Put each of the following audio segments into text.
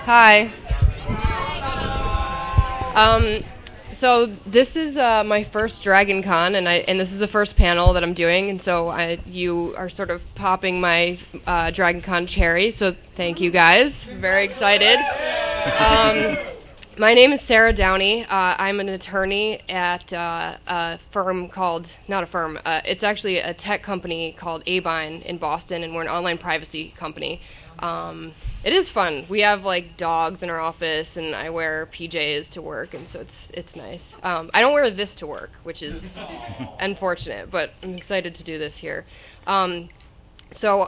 Hi. Um, so this is my first Dragon Con, and this is the first panel that I'm doing, and so you are sort of popping my Dragon Con cherry. So thank you guys. Very excited. My name is Sarah Downey. I'm an attorney at a firm called, not a firm, it's actually a tech company called Abine in Boston, and we're an online privacy company. It is fun. We have like dogs in our office, and I wear PJs to work, and so it's nice. I don't wear this to work, which is unfortunate, but I'm excited to do this here. So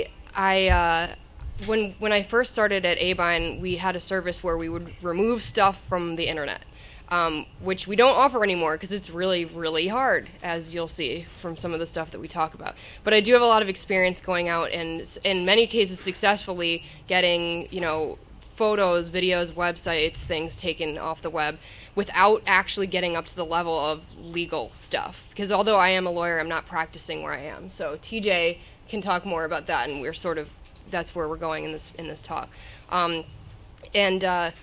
when I first started at Abine, we had a service where we would remove stuff from the internet, which we don't offer anymore because it's really, really hard, as you'll see from some of the stuff that we talk about. But I do have a lot of experience going out and, in many cases, successfully getting, photos, videos, websites, things taken off the web without actually getting up to the level of legal stuff. Because although I am a lawyer, I'm not practicing where I am. So TJ can talk more about that, and that's where we're going in this talk. And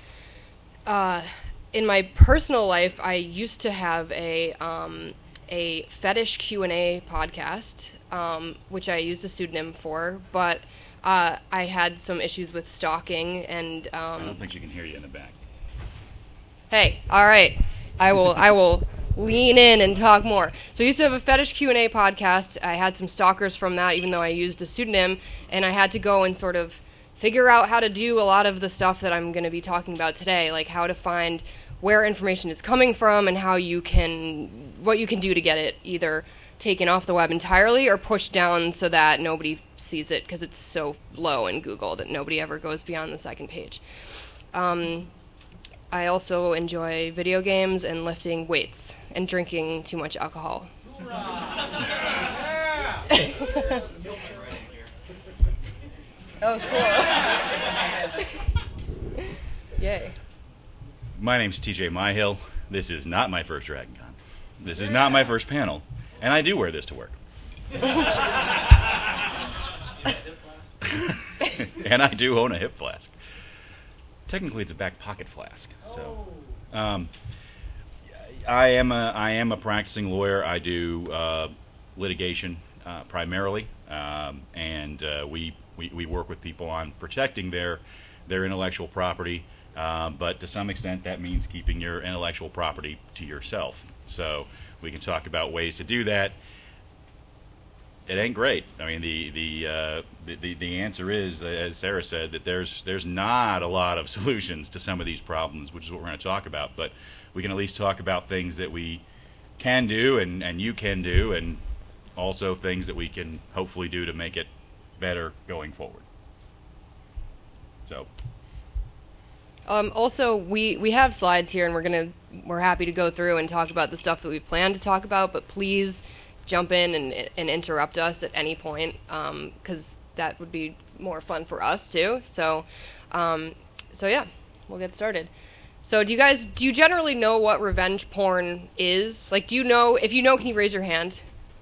in my personal life, I used to have a fetish Q&A podcast, which I used a pseudonym for, but I had some issues with stalking and. I don't think she can hear you in the back. Hey, all right, I will lean in and talk more. So I used to have a fetish Q&A podcast. I had some stalkers from that, even though I used a pseudonym, and I had to go and sort of figure out how to do a lot of the stuff that I'm going to be talking about today, like how to find where information is coming from and what you can do to get it either taken off the web entirely or pushed down so that nobody sees it because it's so low in Google that nobody ever goes beyond the second page. I also enjoy video games and lifting weights and drinking too much alcohol. Oh, cool. Yay. My name's TJ Myhill. This is not my first Dragon Con. This is not my first panel. And I do wear this to work. And I do own a hip flask. Technically, it's a back pocket flask. So, I am a practicing lawyer. I do litigation primarily, and we work with people on protecting their intellectual property. But to some extent, that means keeping your intellectual property to yourself. So we can talk about ways to do that. It ain't great. I mean, the answer is, as Sarah said, that there's not a lot of solutions to some of these problems, which is what we're going to talk about. But we can at least talk about things that we can do and you can do, and also things that we can hopefully do to make it better going forward. So. Also, we have slides here, and we're happy to go through and talk about the stuff that we've planned to talk about. But please jump in and interrupt us at any point, because that would be more fun for us too. So yeah, we'll get started. So do you generally know what revenge porn is? Like, do you know? If you know, can you raise your hand?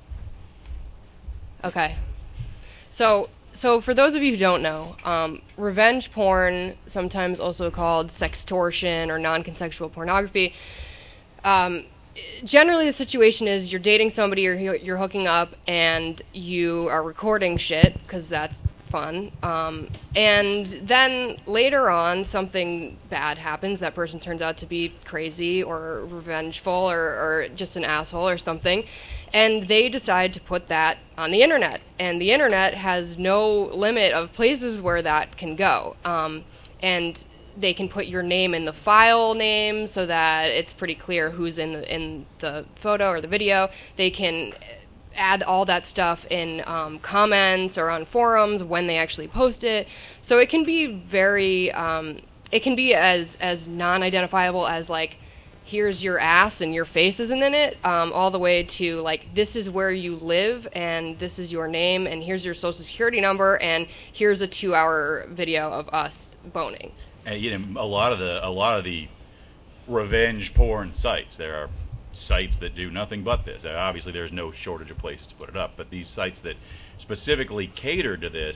Okay. So for those of you who don't know, revenge porn, sometimes also called sextortion or non-consensual pornography, generally the situation is you're dating somebody or you're hooking up and you are recording shit because that's fun, and then later on something bad happens. That person turns out to be crazy or revengeful or just an asshole or something, and they decide to put that on the internet, and the internet has no limit of places where that can go, and they can put your name in the file name so that it's pretty clear who's in the photo or the video. They can add all that stuff in comments or on forums when they actually post it. So it can be it can be as non-identifiable as like, here's your ass and your face isn't in it, all the way to like, this is where you live and this is your name and here's your social security number and here's a 2-hour video of us boning. And a lot of the revenge porn sites, there are sites that do nothing but this. Obviously, there's no shortage of places to put it up, but these sites that specifically cater to this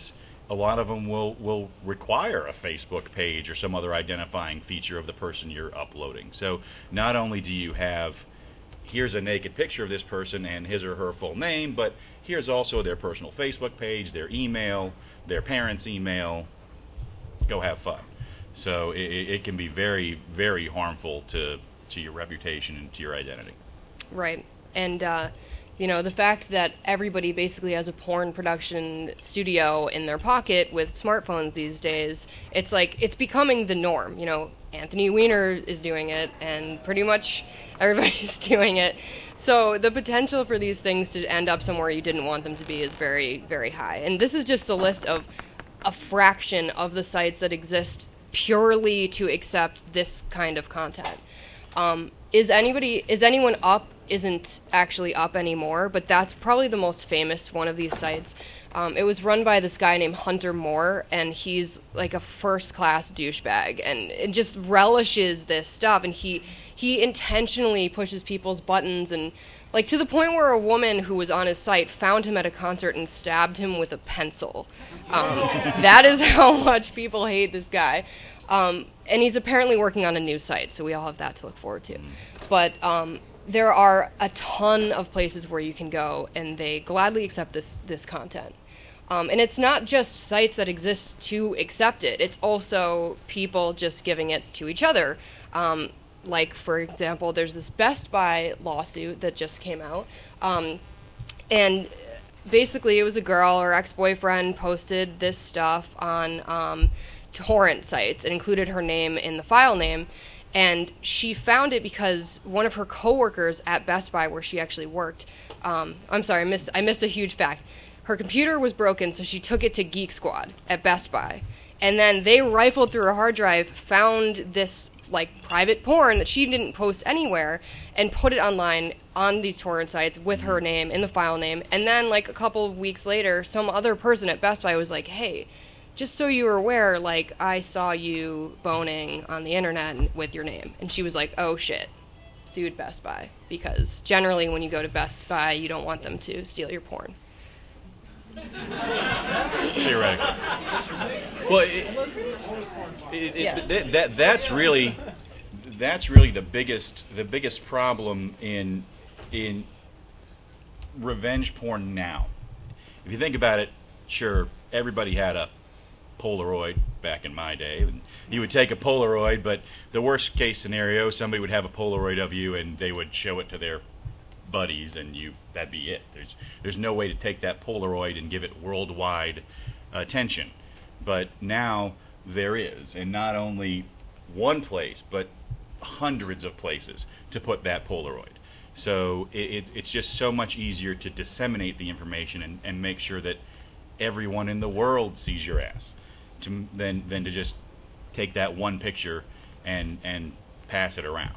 a lot of them will require a Facebook page or some other identifying feature of the person you're uploading. So not only do you have, here's a naked picture of this person and his or her full name, but here's also their personal Facebook page, their email, their parents' email. Go have fun. So it can be very, very harmful to your reputation and to your identity. Right. And, the fact that everybody basically has a porn production studio in their pocket with smartphones these days, it's like, it's becoming the norm. Anthony Weiner is doing it, and pretty much everybody's doing it. So the potential for these things to end up somewhere you didn't want them to be is very, very high. And this is just a list of a fraction of the sites that exist purely to accept this kind of content. Is anyone up? Isn't actually up anymore, but that's probably the most famous one of these sites. It was run by this guy named Hunter Moore, and he's like a first-class douchebag, and it just relishes this stuff, and he intentionally pushes people's buttons, and like to the point where a woman who was on his site found him at a concert and stabbed him with a pencil. That is how much people hate this guy. And he's apparently working on a new site, so we all have that to look forward to. But there are a ton of places where you can go, and they gladly accept this content. And it's not just sites that exist to accept it. It's also people just giving it to each other. Like, for example, there's this Best Buy lawsuit that just came out. And basically, it was a girl, her ex-boyfriend posted this stuff on torrent sites and included her name in the file name. And she found it because one of her coworkers at Best Buy, where she actually worked, I'm sorry, I missed a huge fact. Her computer was broken, so she took it to Geek Squad at Best Buy. And then they rifled through her hard drive, found this private porn that she didn't post anywhere, and put it online on these torrent sites with her name in the file name. And then a couple of weeks later, some other person at Best Buy was like, hey, just so you were aware, I saw you boning on the internet with your name. And she was like, oh shit, sued Best Buy. Because generally when you go to Best Buy, you don't want them to steal your porn. Theoretically. Well, that's really the biggest problem in revenge porn now. If you think about it, sure, everybody had a Polaroid back in my day, and you would take a Polaroid, but the worst case scenario, somebody would have a Polaroid of you and they would show it to their buddies, and that'd be it. There's no way to take that Polaroid and give it worldwide attention. But now there is, and not only one place, but hundreds of places to put that Polaroid. So it's just so much easier to disseminate the information and make sure that everyone in the world sees your ass, than to just take that one picture and pass it around.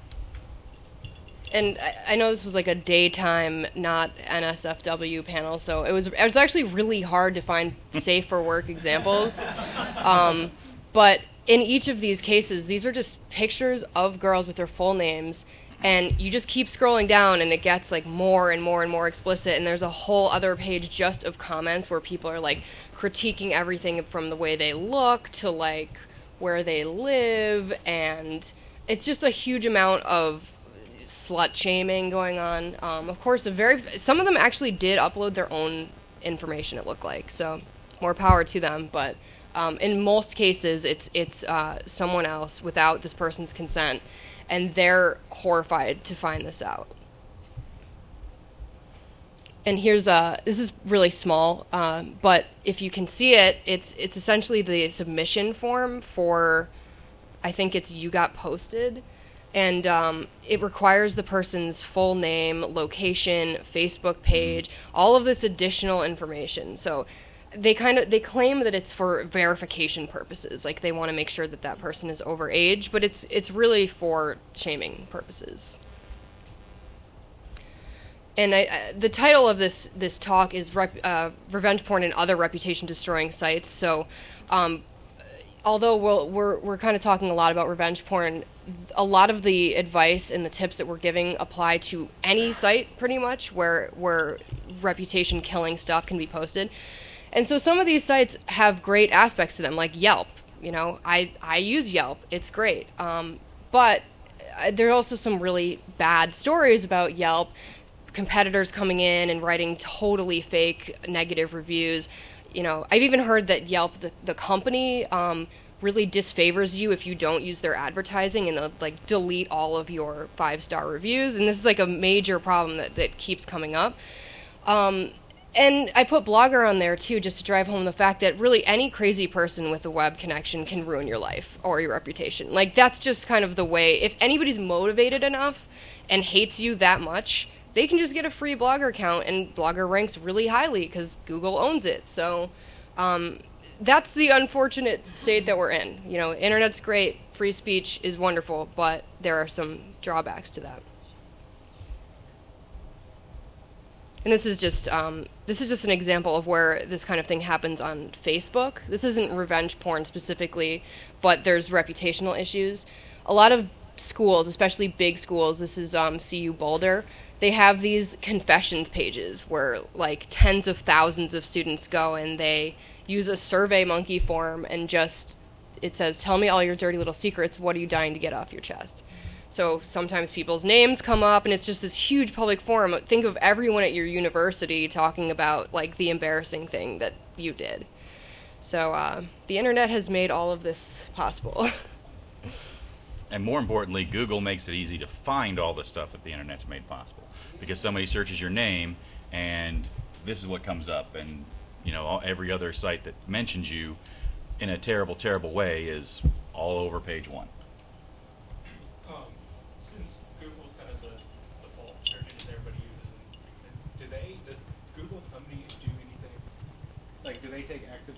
And I know this was a daytime, not NSFW panel, so it was actually really hard to find safe for work examples. But in each of these cases, these are just pictures of girls with their full names, and you just keep scrolling down and it gets more and more and more explicit, and there's a whole other page just of comments where people are critiquing everything from the way they look to where they live, and it's just a huge amount of slut shaming going on. Of course, some of them actually did upload their own information, it looked like, so more power to them, but in most cases it's someone else without this person's consent, and they're horrified to find this out. And here's this is really small, but if you can see it, it's essentially the submission form for, I think it's You Got Posted, and it requires the person's full name, location, Facebook page, all of this additional information. So they claim that it's for verification purposes, they want to make sure that that person is over age, but it's really for shaming purposes. And the title of this talk is Revenge Porn and Other Reputation Destroying Sites. So although we're kind of talking a lot about revenge porn, a lot of the advice and the tips that we're giving apply to any site pretty much where reputation killing stuff can be posted. And so some of these sites have great aspects to them, like Yelp. You know, I use Yelp. It's great. But there are also some really bad stories about Yelp, competitors coming in and writing totally fake negative reviews. You know, I've even heard that Yelp, the company, really disfavors you if you don't use their advertising, and they'll like delete all of your 5-star reviews. And this is like a major problem that keeps coming up. And I put Blogger on there too, just to drive home the fact that really any crazy person with a web connection can ruin your life or your reputation. Like, that's just kind of the way. If anybody's motivated enough and hates you that much, they can just get a free Blogger account, and Blogger ranks really highly because Google owns it. So that's the unfortunate state that we're in. You know, internet's great, free speech is wonderful, but there are some drawbacks to that. And this is just an example of where this kind of thing happens on Facebook. This isn't revenge porn specifically, but there's reputational issues. A lot of schools, especially big schools, this is CU Boulder, they have these confessions pages where like tens of thousands of students go and they use a SurveyMonkey form and just, it says, tell me all your dirty little secrets, what are you dying to get off your chest? So sometimes people's names come up, and it's just this huge public forum. Think of everyone at your university talking about like the embarrassing thing that you did. So the internet has made all of this possible. And more importantly, Google makes it easy to find all the stuff that the internet's made possible. Because somebody searches your name, and this is what comes up. And you know, every other site that mentions you in a terrible, terrible way is all over page 1. Since Google's kind of the default search engine everybody uses, does Google company do anything? Like, do they take active?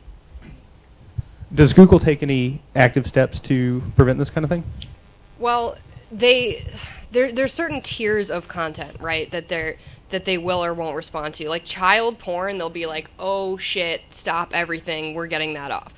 Does Google take any active steps to prevent this kind of thing? Well, there's certain tiers of content, right, that they will or won't respond to. Like child porn, they'll be like, oh shit, stop everything, we're getting that off.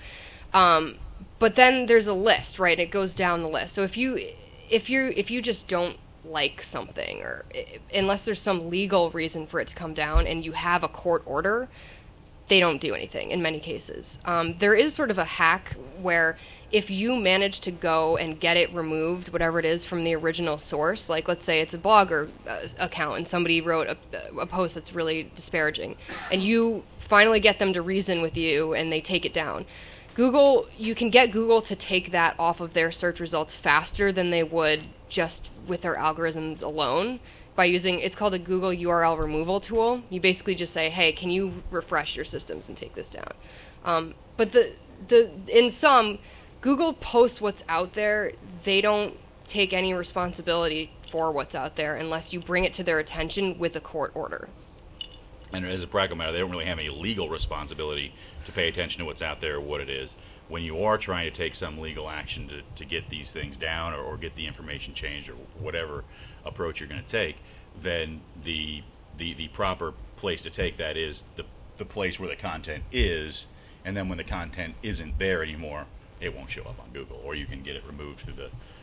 But then there's a list, right? It goes down the list. So if you just don't like something, or unless there's some legal reason for it to come down and you have a court order, they don't do anything in many cases. There is sort of a hack where if you manage to go and get it removed, whatever it is, from the original source, like let's say it's a Blogger account and somebody wrote a post that's really disparaging, and you finally get them to reason with you and they take it down. You can get Google to take that off of their search results faster than they would just with their algorithms alone by using, it's called a Google URL removal tool. You basically just say, hey, can you refresh your systems and take this down? But in sum, Google posts what's out there. They don't take any responsibility for what's out there unless you bring it to their attention with a court order. And as a practical matter, they don't really have any legal responsibility to pay attention to what's out there or what it is. When you are trying to take some legal action to get these things down or get the information changed or whatever approach you're going to take, then the proper place to take that is the place where the content is, and then when the content isn't there anymore, it won't show up on Google, or you can get it removed through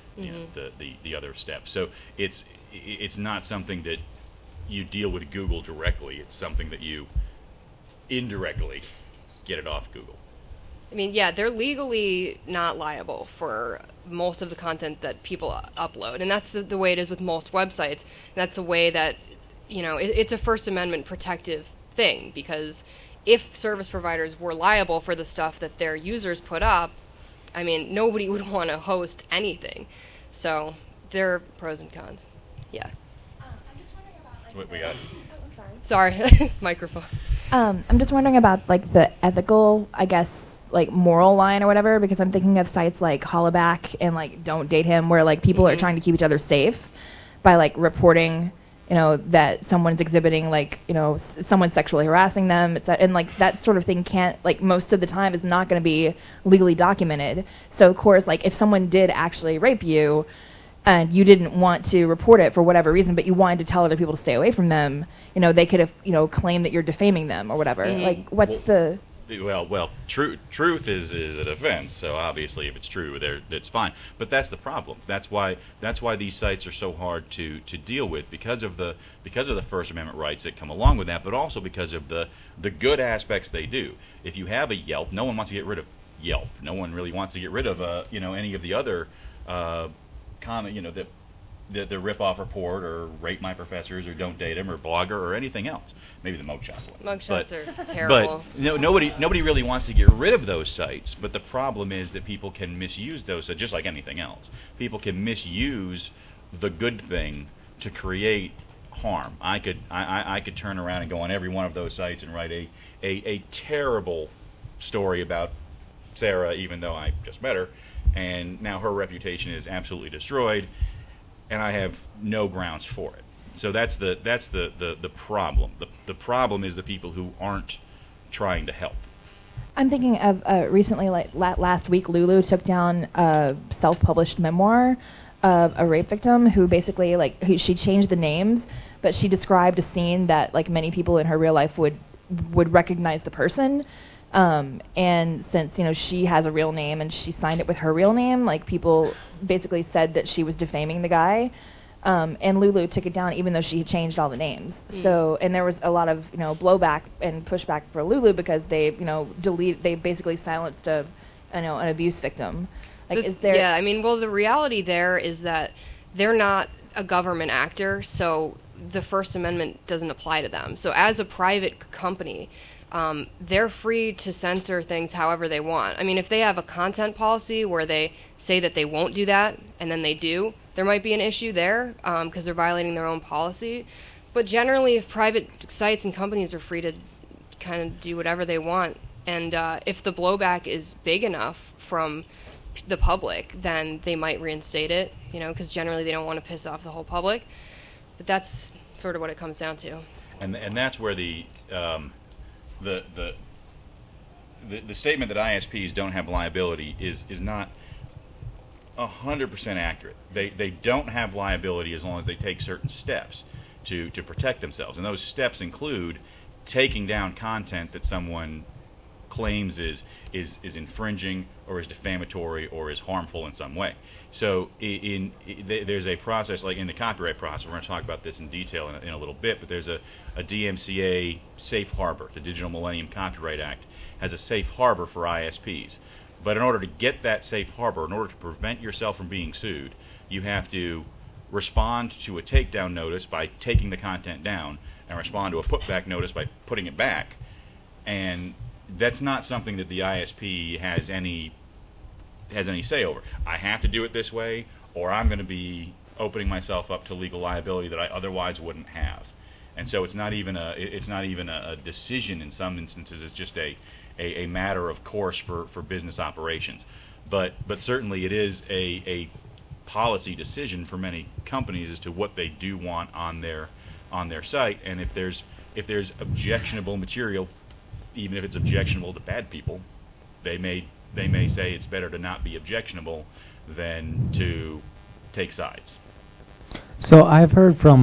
the other steps. So it's not something that you deal with Google directly. It's something that you indirectly get it off Google. I mean, yeah, they're legally not liable for most of the content that people upload, and that's the way it is with most websites. And that's the way that, you know, it's a First Amendment protective thing, because if service providers were liable for the stuff that their users put up, I mean, nobody would want to host anything. So there are pros and cons. Yeah. I'm just wondering about, What we got? Oh, I'm sorry. Sorry, microphone. I'm just wondering about like the ethical, I guess, like moral line or whatever, because I'm thinking of sites like Hollaback and like Don't Date Him, where like people are trying to keep each other safe by like reporting, you know, that someone's exhibiting like, you know, someone's sexually harassing them, and like that sort of thing can't, like, most of the time is not going to be legally documented. So of course, like if someone did actually rape you and you didn't want to report it for whatever reason, but you wanted to tell other people to stay away from them, you know, they could have, you know, claimed that you're defaming them or whatever. Like, what's the... Well, truth is a defense. So obviously, if it's true, it's fine. But that's the problem. That's why these sites are so hard to deal with, because of the First Amendment rights that come along with that, but also because of the good aspects they do. If you have a Yelp, no one wants to get rid of Yelp. No one really wants to get rid of any of the other the rip-off report or rate my professors or don't date them or Blogger or anything else. Maybe the mugshots one. Mugshots are terrible. But nobody really wants to get rid of those sites. But the problem is that people can misuse those, just like anything else. People can misuse the good thing to create harm. I could turn around and go on every one of those sites and write a terrible story about Sarah, even though I just met her, and now her reputation is absolutely destroyed, and I have no grounds for it. So that's the problem. The problem is the people who aren't trying to help. I'm thinking of recently, like last week, Lulu took down a self-published memoir of a rape victim who basically, she changed the names, but she described a scene that, like, many people in her real life would recognize the person. And since, she has a real name and she signed it with her real name, like, people basically said that she was defaming the guy. And Lulu took it down even though she had changed all the names. So, and there was a lot of, blowback and pushback for Lulu because they, they basically silenced an abuse victim. Like, is there... Yeah, I mean, well, the reality there is that they're not a government actor, so the First Amendment doesn't apply to them. So as a private company, they're free to censor things however they want. I mean, if they have a content policy where they say that they won't do that, and then they do, there might be an issue there, because they're violating their own policy. But generally, if private sites and companies are free to kind of do whatever they want, and if the blowback is big enough from the public, then they might reinstate it, because generally they don't want to piss off the whole public. But that's sort of what it comes down to. And that's where the statement that ISPs don't have liability is not 100% accurate. They don't have liability as long as they take certain steps to protect themselves, and those steps include taking down content that someone claims is infringing or is defamatory or is harmful in some way. So there's a process, like in the copyright process. We're going to talk about this in detail in a little bit, but there's a DMCA safe harbor. The Digital Millennium Copyright Act has a safe harbor for ISPs. But in order to get that safe harbor, in order to prevent yourself from being sued, you have to respond to a takedown notice by taking the content down and respond to a putback notice by putting it back. And that's not something that the ISP has any say over. I have to do it this way, or I'm going to be opening myself up to legal liability that I otherwise wouldn't have. And so it's not even a decision in some instances. It's just a matter of course for business operations. But certainly it is a policy decision for many companies as to what they do want on their site. And if there's objectionable material, even if it's objectionable to bad people, they may say it's better to not be objectionable than to take sides. So I've heard from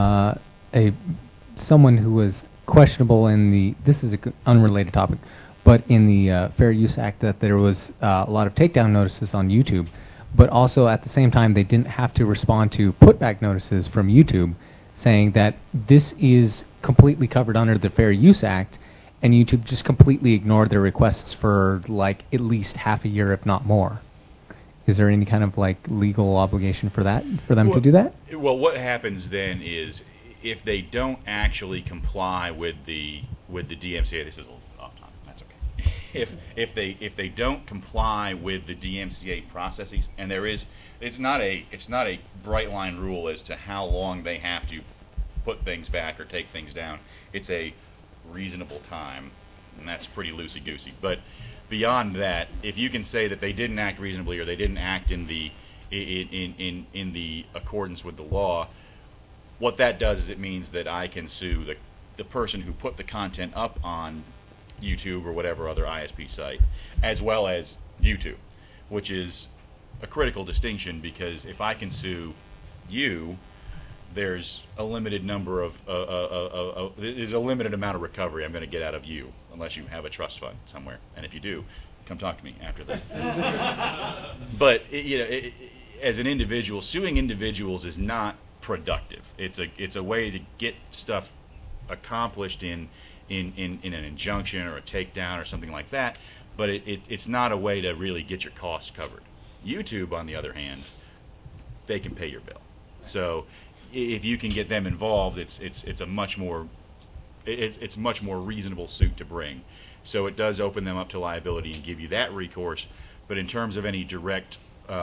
someone who was questionable in this is an unrelated topic, but in the Fair Use Act, that there was a lot of takedown notices on YouTube, but also at the same time they didn't have to respond to putback notices from YouTube saying that this is completely covered under the Fair Use Act, and YouTube just completely ignored their requests for like at least half a year, if not more. Is there any kind of like legal obligation for them to do that? Well, what happens then is if they don't actually comply with the DMCA, this is a little off topic. That's okay. If they don't comply with the DMCA processes, and it's not a bright line rule as to how long they have to put things back or take things down. It's a reasonable time, and that's pretty loosey-goosey. But beyond that, if you can say that they didn't act reasonably or they didn't act in the accordance with the law, what that does is it means that I can sue the person who put the content up on YouTube or whatever other ISP site, as well as YouTube, which is a critical distinction, because if I can sue you, there's a limited number of there's a limited amount of recovery I'm going to get out of you unless you have a trust fund somewhere, and if you do, come talk to me after that. But as an individual, suing individuals is not productive. It's a way to get stuff accomplished in an injunction or a takedown or something like that, but it's not a way to really get your costs covered. YouTube, on the other hand, they can pay your bill. So if you can get them involved, it's a much more reasonable suit to bring. So it does open them up to liability and give you that recourse. But in terms of any direct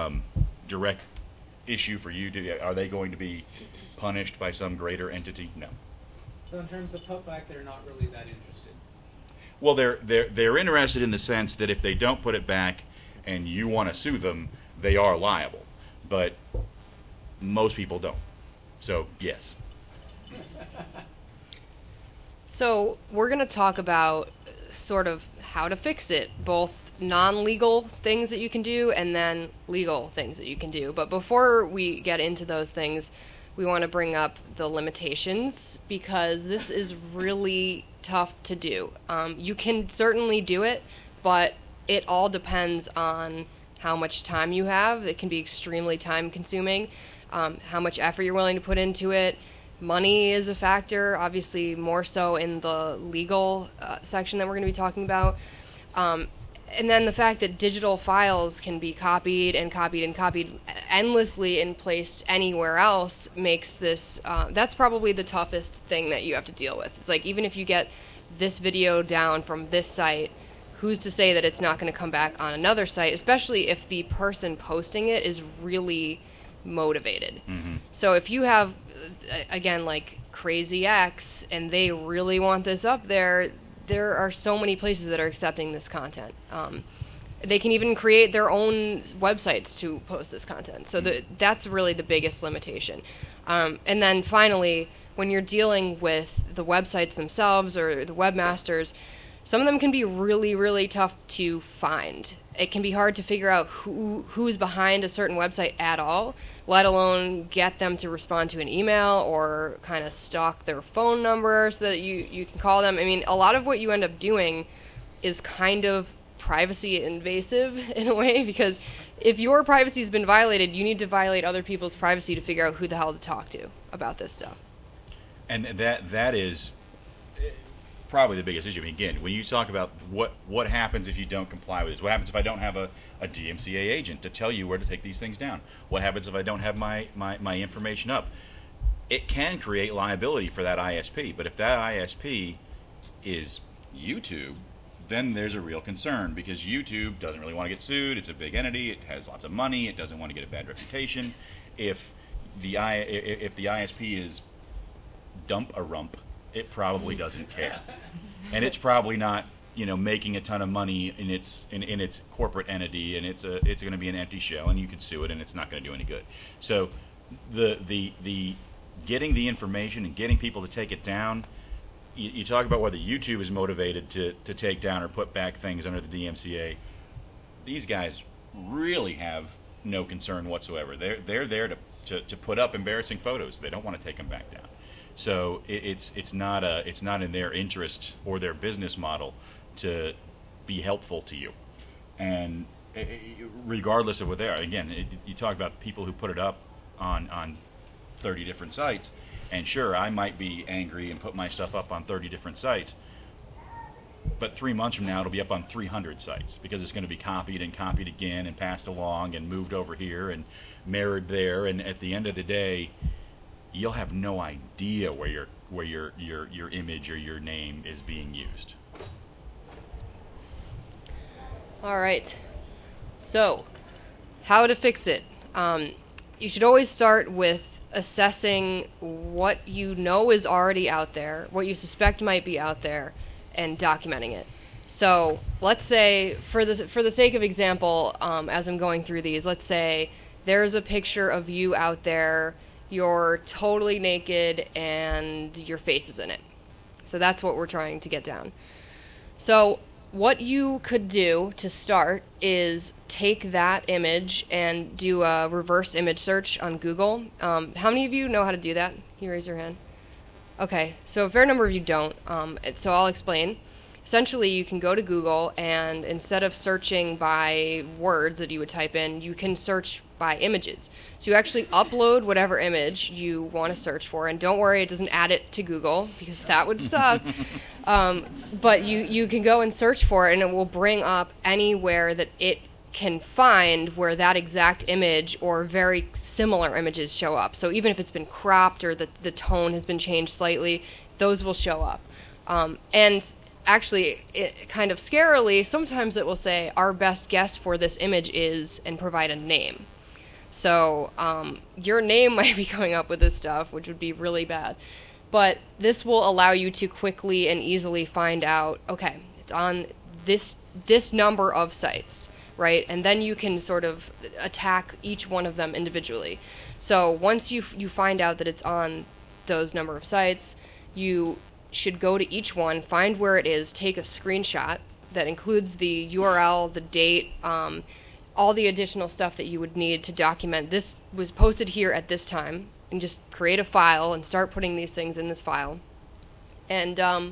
issue for you, are they going to be punished by some greater entity? No. So in terms of putback, they're not really that interested. Well, they're interested in the sense that if they don't put it back and you want to sue them, they are liable. But most people don't. So, yes. So we're going to talk about sort of how to fix it, both non-legal things that you can do and then legal things that you can do. But before we get into those things, we want to bring up the limitations, because this is really tough to do. You can certainly do it, but it all depends on how much time you have. It can be extremely time-consuming, how much effort you're willing to put into it. Money is a factor, obviously more so in the legal section that we're going to be talking about. And then the fact that digital files can be copied and copied and copied endlessly and placed anywhere else makes this, that's probably the toughest thing that you have to deal with. It's like, even if you get this video down from this site, who's to say that it's not going to come back on another site, especially if the person posting it is really motivated. Mm-hmm. So if you have, again, like Crazy X, and they really want this up there are so many places that are accepting this content. They can even create their own websites to post this content. So that's really the biggest limitation. And then finally, when you're dealing with the websites themselves or the webmasters, some of them can be really, really tough to find. It can be hard to figure out who's behind a certain website at all, let alone get them to respond to an email or kind of stalk their phone number so that you can call them. I mean, a lot of what you end up doing is kind of privacy invasive in a way, because if your privacy has been violated, you need to violate other people's privacy to figure out who the hell to talk to about this stuff. And that is probably the biggest issue. I mean, again, when you talk about what happens if you don't comply with this, what happens if I don't have a DMCA agent to tell you where to take these things down, what happens if I don't have my information up, it can create liability for that ISP. But if that ISP is YouTube, then there's a real concern, because YouTube doesn't really want to get sued. It's a big entity. It has lots of money. It doesn't want to get a bad reputation. If the ISP is dump a rump, it probably doesn't care, and it's probably not, making a ton of money in its corporate entity, and it's going to be an empty shell, and you could sue it, and it's not going to do any good. So, the getting the information and getting people to take it down. You talk about whether YouTube is motivated to take down or put back things under the DMCA. These guys really have no concern whatsoever. They're there to put up embarrassing photos. They don't want to take them back down. So it's not in their interest or their business model to be helpful to you. And regardless of what they are, again, you talk about people who put it up on 30 different sites, and sure, I might be angry and put my stuff up on 30 different sites, but 3 months from now it'll be up on 300 sites, because it's going to be copied and copied again and passed along and moved over here and mirrored there, and at the end of the day, you'll have no idea where your image or your name is being used. All right. So, how to fix it? You should always start with assessing what you know is already out there, what you suspect might be out there, and documenting it. So, let's say, for the sake of example, as I'm going through these, let's say there's a picture of you out there. You're totally naked and your face is in it. So that's what we're trying to get down. So what you could do to start is take that image and do a reverse image search on Google. How many of you know how to do that? Can you raise your hand? Okay, so a fair number of you don't. So I'll explain. Essentially, you can go to Google, and instead of searching by words that you would type in, you can search by images. So you actually upload whatever image you want to search for, and don't worry, it doesn't add it to Google, because that would suck. But you can go and search for it, and it will bring up anywhere that it can find where that exact image or very similar images show up. So even if it's been cropped or the tone has been changed slightly, those will show up. And actually, kind of scarily, sometimes it will say, our best guess for this image is, and provide a name. So your name might be coming up with this stuff, which would be really bad. But this will allow you to quickly and easily find out, okay, it's on this number of sites, right? And then you can sort of attack each one of them individually. So once you find out that it's on those number of sites, you should go to each one, find where it is, take a screenshot that includes the URL, the date, all the additional stuff that you would need to document this was posted here at this time, and just create a file and start putting these things in this file. And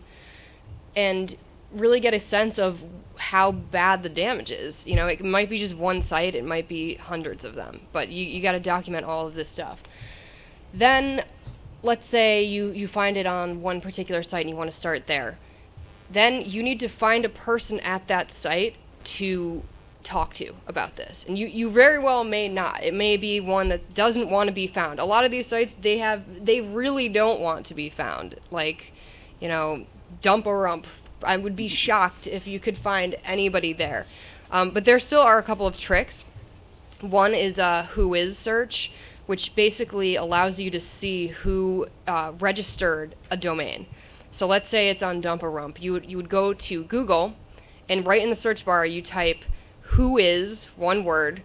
really get a sense of how bad the damage is. You know, it might be just one site, it might be hundreds of them, but you got to document all of this stuff. Then, let's say you find it on one particular site and you want to start there. Then you need to find a person at that site to talk to about this. And you very well may not. It may be one that doesn't want to be found. A lot of these sites, they really don't want to be found. Like, you know, Dump-A-Rump. I would be shocked if you could find anybody there. But there still are a couple of tricks. One is a Whois search, which basically allows you to see who registered a domain. So let's say it's on Dump-A-Rump. You would go to Google, and right in the search bar you type Whois, one word,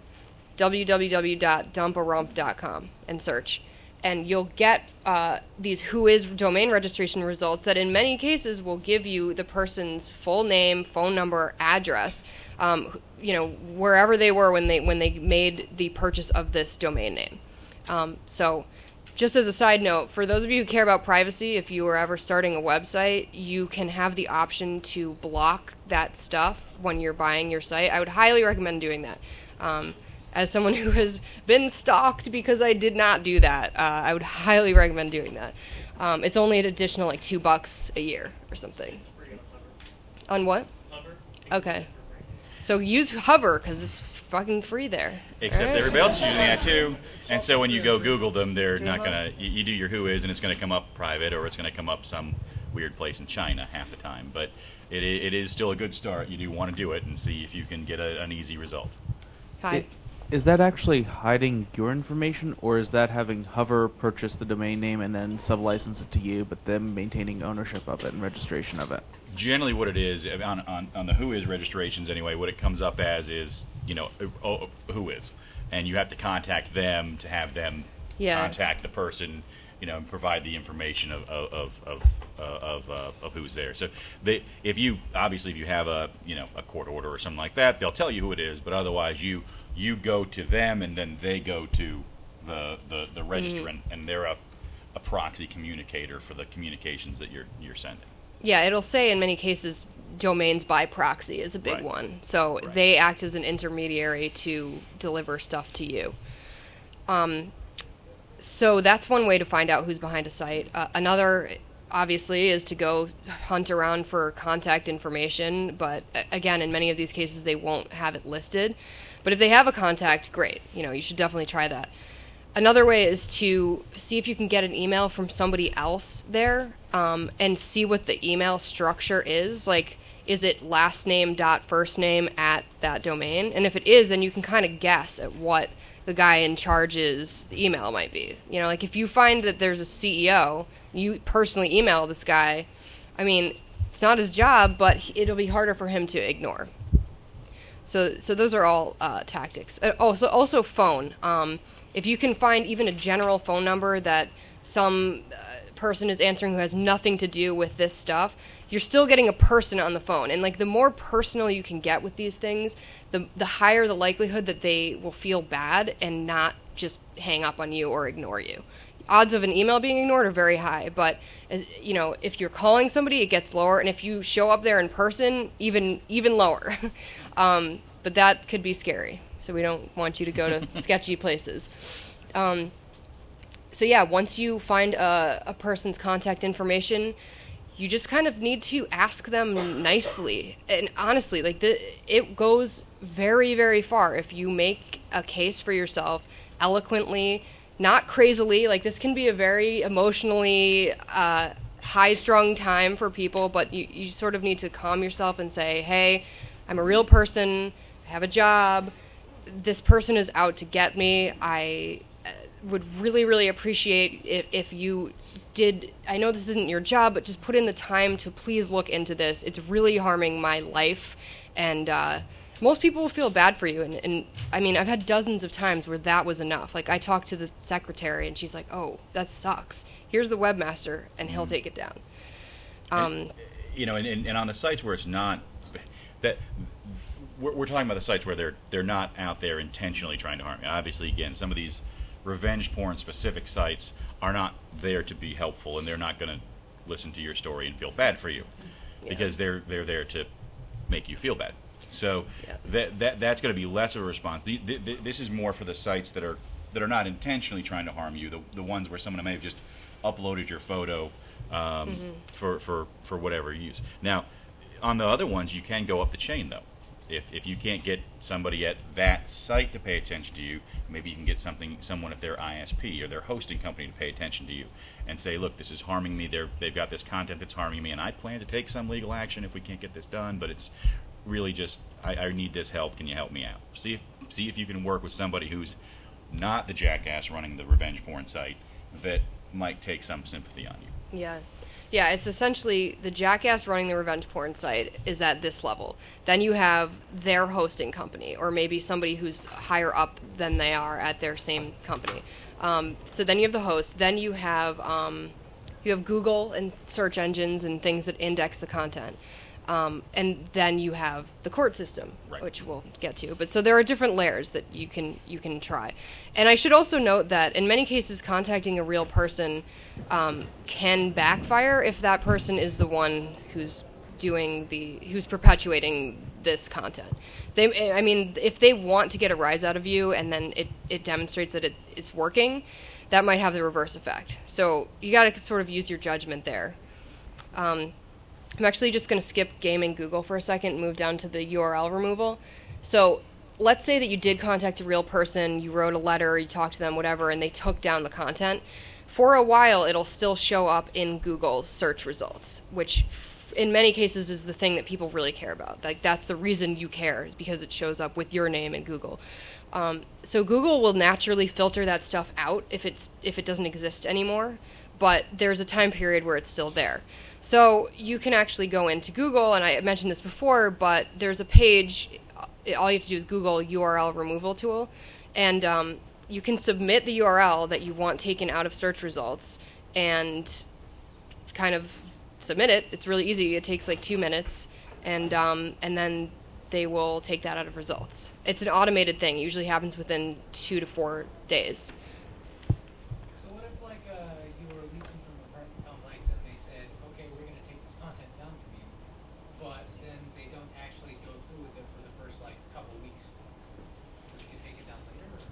www.dumparump.com, and search. And you'll get these Whois domain registration results that in many cases will give you the person's full name, phone number, address, you know, wherever they were when they made the purchase of this domain name. So just as a side note, for those of you who care about privacy, if you are ever starting a website, you can have the option to block that stuff when you're buying your site. I would highly recommend doing that. As someone who has been stalked because I did not do that, I would highly recommend doing that. It's only an additional like $2 a year or something. It's free on Hover. On what? Hover. Okay. So use Hover because it's fucking free there. Except Alright. everybody else is using that too. And so when you go Google them, they're not gonna. You do your Whois, and it's gonna come up private, or it's gonna come up some weird place in China half the time. But it is still a good start. You do want to do it and see if you can get an easy result. Hi. Is that actually hiding your information, or is that having Hover purchase the domain name and then sub-license it to you, but them maintaining ownership of it and registration of it? Generally, what it is on the Whois registrations anyway, what it comes up as is, you know, Whois, and you have to contact them to have them contact the person, you know, and provide the information of who's there. So if you have a court order or something like that, they'll tell you who it is. But otherwise, you go to them, and then they go to the registrant, and they're a proxy communicator for the communications that you're sending. Yeah, it'll say in many cases domains by proxy is a big one. So they act as an intermediary to deliver stuff to you. So that's one way to find out who's behind a site. Another, obviously, is to go hunt around for contact information. But again, in many of these cases, they won't have it listed. But if they have a contact, great. You know, you should definitely try that. Another way is to see if you can get an email from somebody else there, and see what the email structure is. Like, is it last name dot first name at that domain? And if it is, then you can kind of guess at what the guy in charge's email might be. You know, like if you find that there's a CEO, you personally email this guy, I mean, it's not his job, but it'll be harder for him to ignore. So those are all tactics. Also phone. If you can find even a general phone number that some person is answering who has nothing to do with this stuff, you're still getting a person on the phone. And like the more personal you can get with these things, the higher the likelihood that they will feel bad and not just hang up on you or ignore you. Odds of an email being ignored are very high, but you know, if you're calling somebody, it gets lower, and if you show up there in person, even lower. But that could be scary, so we don't want you to go to sketchy places. So yeah, once you find a person's contact information, you just kind of need to ask them nicely. And honestly, like it goes very, very far if you make a case for yourself eloquently, not crazily. Like this can be a very emotionally high-strung time for people, but you sort of need to calm yourself and say, hey, I'm a real person, I have a job, this person is out to get me. I would really, really appreciate if you did, I know this isn't your job, but just put in the time to please look into this. It's really harming my life, and most people will feel bad for you. And I mean, I've had dozens of times where that was enough. Like I talked to the secretary, and she's like, "Oh, that sucks. Here's the webmaster, and he'll take it down." You know, and on the sites where it's not that. We're talking about the sites where they're not out there intentionally trying to harm you. Obviously, again, some of these revenge porn specific sites are not there to be helpful, and they're not going to listen to your story and feel bad for you, because they're there to make you feel bad. So that's going to be less of a response. This is more for the sites that are not intentionally trying to harm you. The ones where someone may have just uploaded your photo for whatever use. Now, on the other ones, you can go up the chain though. If you can't get somebody at that site to pay attention to you, maybe you can get someone at their ISP or their hosting company to pay attention to you and say, look, this is harming me. They've got this content that's harming me, and I plan to take some legal action if we can't get this done, but it's really just I need this help. Can you help me out? See if you can work with somebody who's not the jackass running the revenge porn site that might take some sympathy on you. Yeah, it's essentially the jackass running the revenge porn site is at this level. Then you have their hosting company, or maybe somebody who's higher up than they are at their same company. So then you have the host. Then you have Google and search engines and things that index the content. And then you have the court system, right, which we'll get to. But so there are different layers that you can try. And I should also note that in many cases, contacting a real person can backfire if that person is the one who's perpetuating this content. If they want to get a rise out of you, and then it demonstrates that it's working, that might have the reverse effect. So you got to sort of use your judgment there. I'm actually just going to skip gaming Google for a second and move down to the URL removal. So let's say that you did contact a real person, you wrote a letter, you talked to them, whatever, and they took down the content. For a while, it'll still show up in Google's search results, which in many cases is the thing that people really care about. Like that's the reason you care, is because it shows up with your name in Google. So Google will naturally filter that stuff out if it doesn't exist anymore, but there's a time period where it's still there. So you can actually go into Google, and I mentioned this before, but there's a page, all you have to do is Google URL removal tool, and you can submit the URL that you want taken out of search results and kind of submit it. It's really easy. It takes like 2 minutes, and then they will take that out of results. It's an automated thing. It usually happens within 2 to 4 days. So what if, like, you were leasing from apartment complex and they said, okay, we're going to take this content down from you, but then they don't actually go through with it for the first, like, couple weeks? You can take it down later, or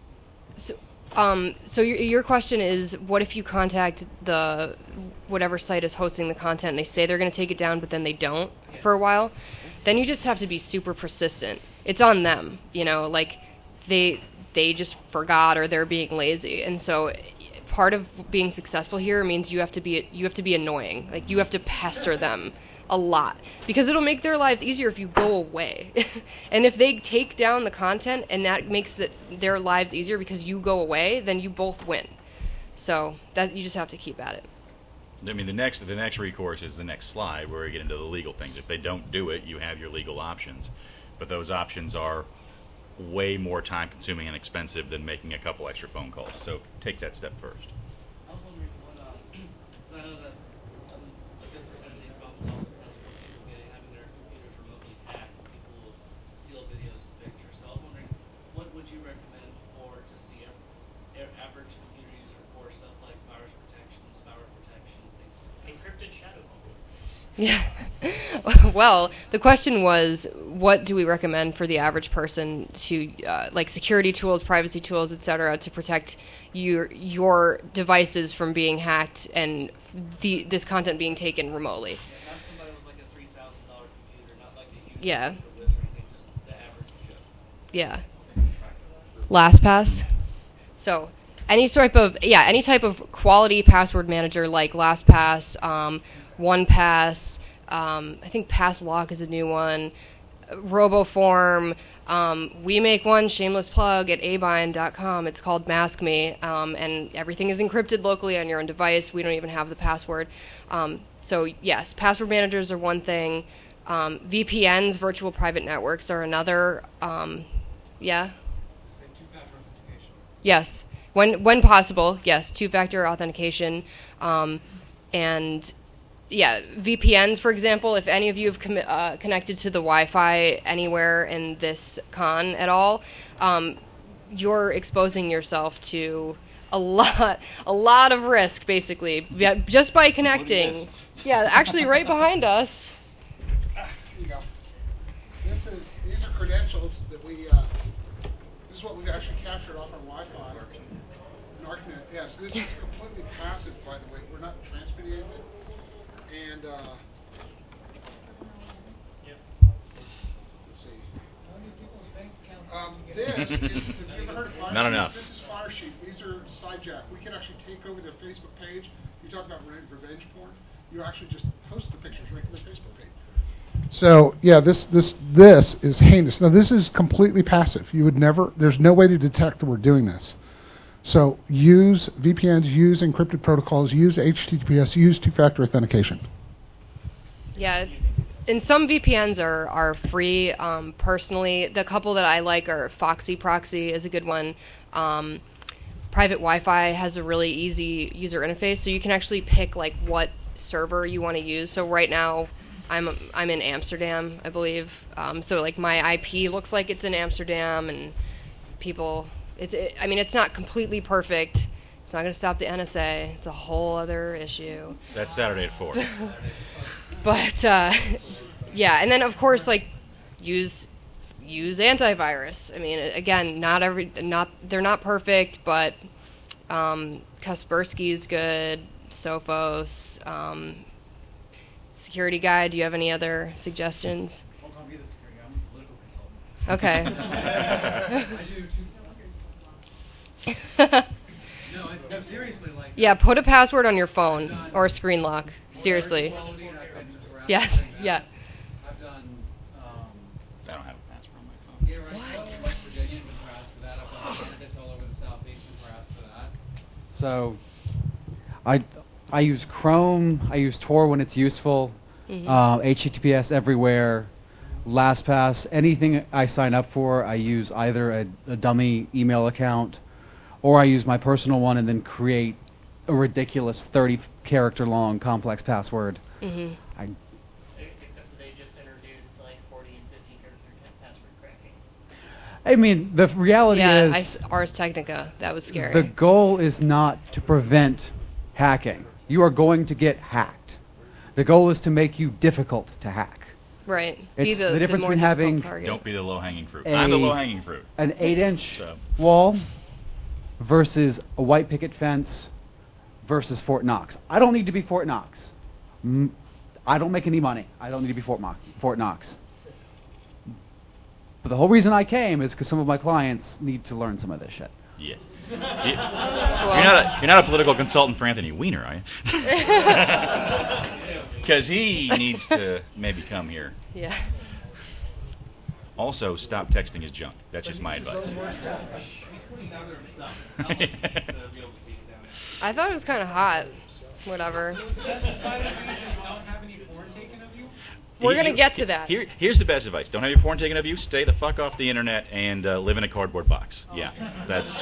not? So your question is, what if you contact the whatever site is hosting the content and they say they're going to take it down, but then they don't for a while? Then you just have to be super persistent. It's on them, like they just forgot or they're being lazy. And so part of being successful here means you have to be annoying. Like you have to pester them a lot, because it'll make their lives easier if you go away. And if they take down the content and that makes their lives easier because you go away, then you both win. So that you just have to keep at it. I mean, the next recourse is the next slide, where we get into the legal things. If they don't do it, you have your legal options, but those options are way more time-consuming and expensive than making a couple extra phone calls. So take that step first. I was wondering average computer user for stuff like virus protection, spyware protection, things like encrypted shadow Yeah. Well, the question was, what do we recommend for the average person to, like security tools, privacy tools, etc., to protect your devices from being hacked and this content being taken remotely? Yeah, not somebody with like a $3,000 computer, not like a huge Yeah. or anything, just the average Joe. Yeah. LastPass. So any type of quality password manager like LastPass, OnePass, I think PassLock is a new one, RoboForm. We make one, shameless plug, at abind.com. It's called MaskMe, and everything is encrypted locally on your own device. We don't even have the password. So yes, password managers are one thing. VPNs, virtual private networks, are another. Yeah. Say two-factor authentication. Yes, when possible, yes, two-factor authentication, and yeah, VPNs, for example. If any of you have connected to the Wi-Fi anywhere in this con at all, you're exposing yourself to a lot of risk, basically, just by connecting. Yeah, actually, right behind us. Here you go. These are credentials that we. This is what we've actually captured off our Wi-Fi. Narcnet. Yes, this is completely passive, by the way. We're not transmitting it. And let's see. This is. Have you ever heard of Firesheet? Not enough. This is Firesheet. These are Sidejack. We can actually take over their Facebook page. You talk about revenge porn. You actually just post the pictures right to their Facebook page. So yeah, this is heinous. Now this is completely passive. You would never. There's no way to detect that we're doing this. So use VPNs, use encrypted protocols, use HTTPS, use two-factor authentication. Yeah, and some VPNs are free. Personally, the couple that I like are Foxy Proxy is a good one. Private Wi-Fi has a really easy user interface, so you can actually pick like what server you want to use. So right now, I'm in Amsterdam, I believe. So like my IP looks like it's in Amsterdam, and people. I mean, it's not completely perfect. It's not going to stop the NSA. It's a whole other issue. That's Saturday at 4. But yeah, and then of course, like use antivirus. I mean, again, they're not perfect, but Kaspersky is good. Sophos, Security Guide. Do you have any other suggestions? I'll be the security. I'm a political consultant. Okay. I do too. No, seriously, like. Yeah, put a password on your phone or a screen lock. Seriously. Yes. Yeah. I've done. I don't have a password on my phone. Yeah, right. What? West Virginia been harassed for that. I've done candidates all over the southeast been harassed for that. So, I use Chrome. I use Tor when it's useful. HTTPS everywhere. LastPass. Anything I sign up for, I use either a dummy email account, or I use my personal one and then create a ridiculous 30-character long complex password. Mm-hmm. Except they just introduced like 40 and 50 character password cracking. I mean, the reality is Ars Technica. That was scary. the goal is not to prevent hacking. You are going to get hacked. The goal is to make you difficult to hack. Right. It's the difference between having Don't be the low-hanging fruit. I'm the low-hanging fruit. an 8-inch wall versus a white picket fence versus Fort Knox. I don't need to be Fort Knox. I don't make any money. I don't need to be Fort Knox. But the whole reason I came is because some of my clients need to learn some of this shit. Yeah. You're not a political consultant for Anthony Weiner, are you? Because he needs to maybe come here. Yeah. Also, stop texting his junk. That's just my advice. I thought it was kind of hot. Whatever. We're going to get to that. Here's the best advice. Don't have your porn taken of you. Stay the fuck off the internet and live in a cardboard box. Yeah, that's...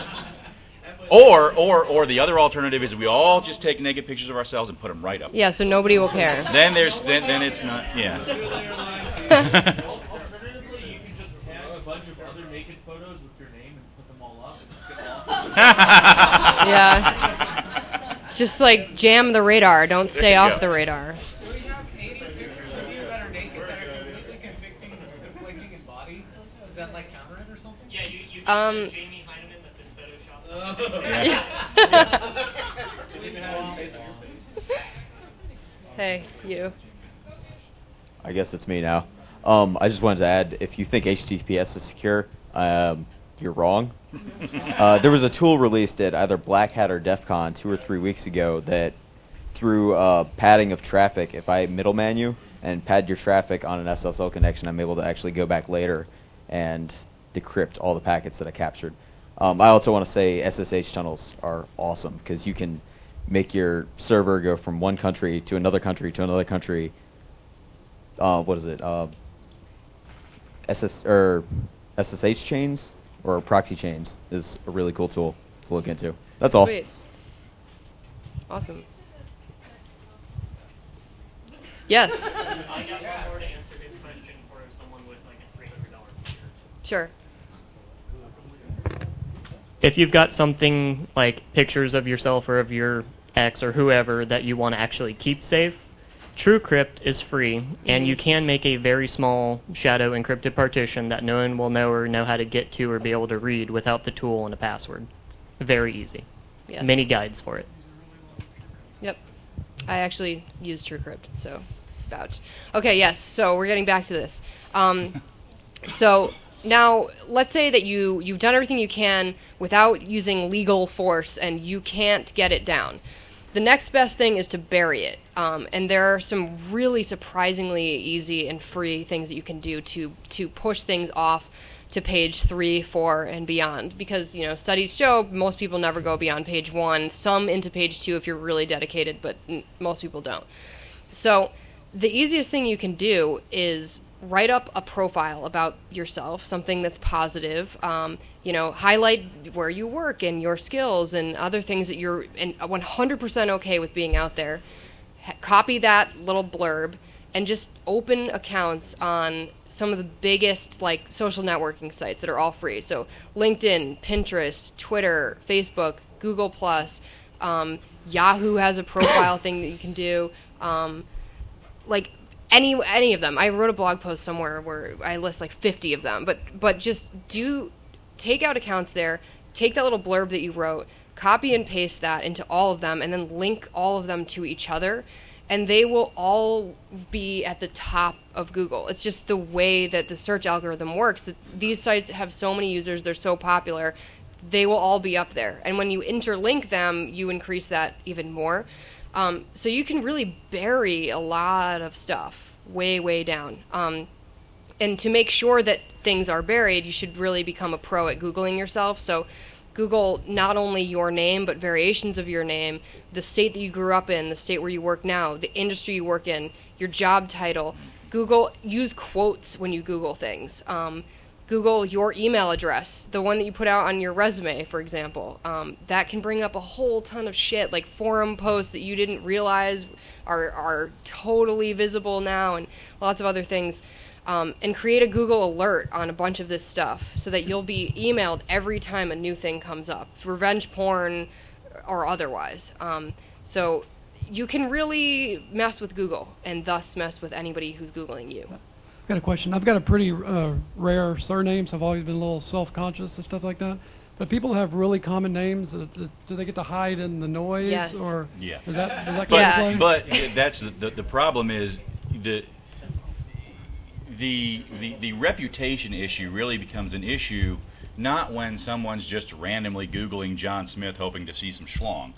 Or the other alternative is we all just take naked pictures of ourselves and put them right up. Yeah, so nobody will care. Then it's not, yeah. Alternatively, you can just tag a bunch of other naked photos with your name and put them all up and just get off. Yeah. Just like jam the radar. Don't stay you off go. the radar. Do we have 80 pictures of you that are naked that are completely conflicting in body? Does that like counter it or something? Yeah, you Jamie Heineman that's been photoshopped. Did you even have any space on your face? Hey, you. I guess it's me now. I just wanted to add, if you think HTTPS is secure, you're wrong. There was a tool released at either Black Hat or DEF CON 2 or 3 weeks ago that through padding of traffic, if I middleman you and pad your traffic on an SSL connection, I'm able to actually go back later and decrypt all the packets that I captured. I also want to say SSH tunnels are awesome because you can make your server go from one country to another country to another country. What is it? SSH chains or proxy chains is a really cool tool to look into. That's all. Sweet. Awesome. Yes. I got one more to answer his question for someone with like a $300 computer. Sure. If you've got something like pictures of yourself or of your ex or whoever that you want to actually keep safe, TrueCrypt is free, and you can make a very small shadow encrypted partition that no one will know or know how to get to or be able to read without the tool and a password. Very easy. Yes. Many guides for it. Yep. I actually use TrueCrypt, so vouch. Okay, yes, so we're getting back to this. So now, let's say that you've done everything you can without using legal force and you can't get it down. The next best thing is to bury it. And there are some really surprisingly easy and free things that you can do to push things off to page 3, 4, and beyond. Because, studies show most people never go beyond page 1, some into page 2 if you're really dedicated, but most people don't. So the easiest thing you can do is write up a profile about yourself, something that's positive. Highlight where you work and your skills and other things that you're 100% okay with being out there. Copy that little blurb and just open accounts on some of the biggest social networking sites that are all free. So LinkedIn, Pinterest, Twitter, Facebook, Google+, Yahoo has a profile thing that you can do. Any of them. I wrote a blog post somewhere where I list 50 of them, but just take out accounts there, take that little blurb that you wrote, copy and paste that into all of them, and then link all of them to each other, and they will all be at the top of Google. It's just the way that the search algorithm works. That these sites have so many users, they're so popular, they will all be up there. And when you interlink them, you increase that even more. So you can really bury a lot of stuff way, way down. And to make sure that things are buried, you should really become a pro at Googling yourself. So Google not only your name, but variations of your name, the state that you grew up in, the state where you work now, the industry you work in, your job title. Use quotes when you Google things. Google your email address, the one that you put out on your resume, for example. That can bring up a whole ton of shit, like forum posts that you didn't realize are totally visible now, and lots of other things. And create a Google alert on a bunch of this stuff so that you'll be emailed every time a new thing comes up, revenge porn or otherwise. So you can really mess with Google and thus mess with anybody who's Googling you. I've got a question. I've got a pretty rare surname, so I've always been a little self-conscious and stuff like that. But people have really common names. Do they get to hide in the noise? Yes. Or Yeah. does that come into play? But that's the problem is the reputation issue really becomes an issue not when someone's just randomly Googling John Smith hoping to see some schlong.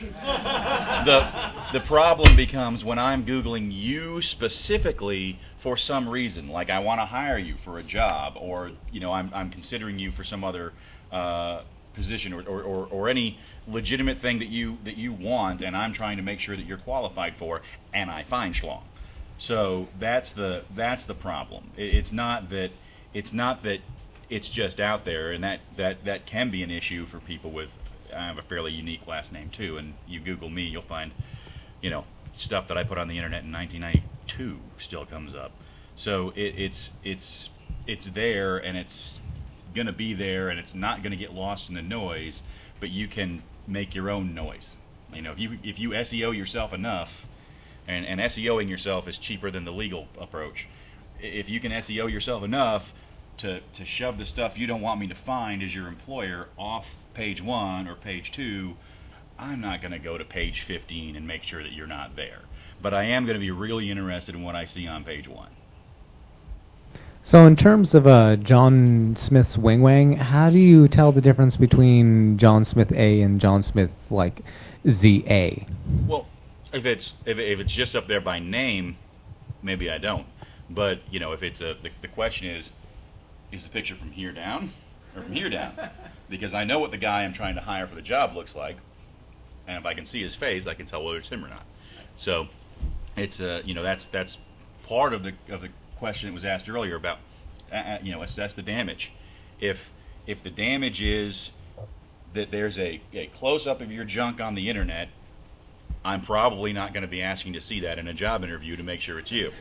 The problem becomes when I'm Googling you specifically for some reason, like I want to hire you for a job, or I'm considering you for some other position, or any legitimate thing that you want, and I'm trying to make sure that you're qualified for, and I find schlong. So that's the problem. It's not that it's just out there, and that can be an issue for people with. I have a fairly unique last name too, and you Google me, you'll find, stuff that I put on the internet in 1992 still comes up. So it's there, and going to be there and it's not going to get lost in the noise, but you can make your own noise. You know, if you SEO yourself enough, and SEOing yourself is cheaper than the legal approach. If you can SEO yourself enough to shove the stuff you don't want me to find as your employer off page 1 or page 2, I'm not going to go to page 15 and make sure that you're not there. But I am going to be really interested in what I see on page 1. So in terms of John Smith's Wing Wang, how do you tell the difference between John Smith A and John Smith like ZA? Well, if it's just up there by name, maybe I don't. But you know, if it's the question is the picture from here down or from here down? Because I know what the guy I'm trying to hire for the job looks like, and if I can see his face, I can tell whether it's him or not. So it's you know, that's part of the question that was asked earlier about you know, assess the damage. If the damage is that there's a close-up of your junk on the internet, I'm probably not going to be asking to see that in a job interview to make sure it's you.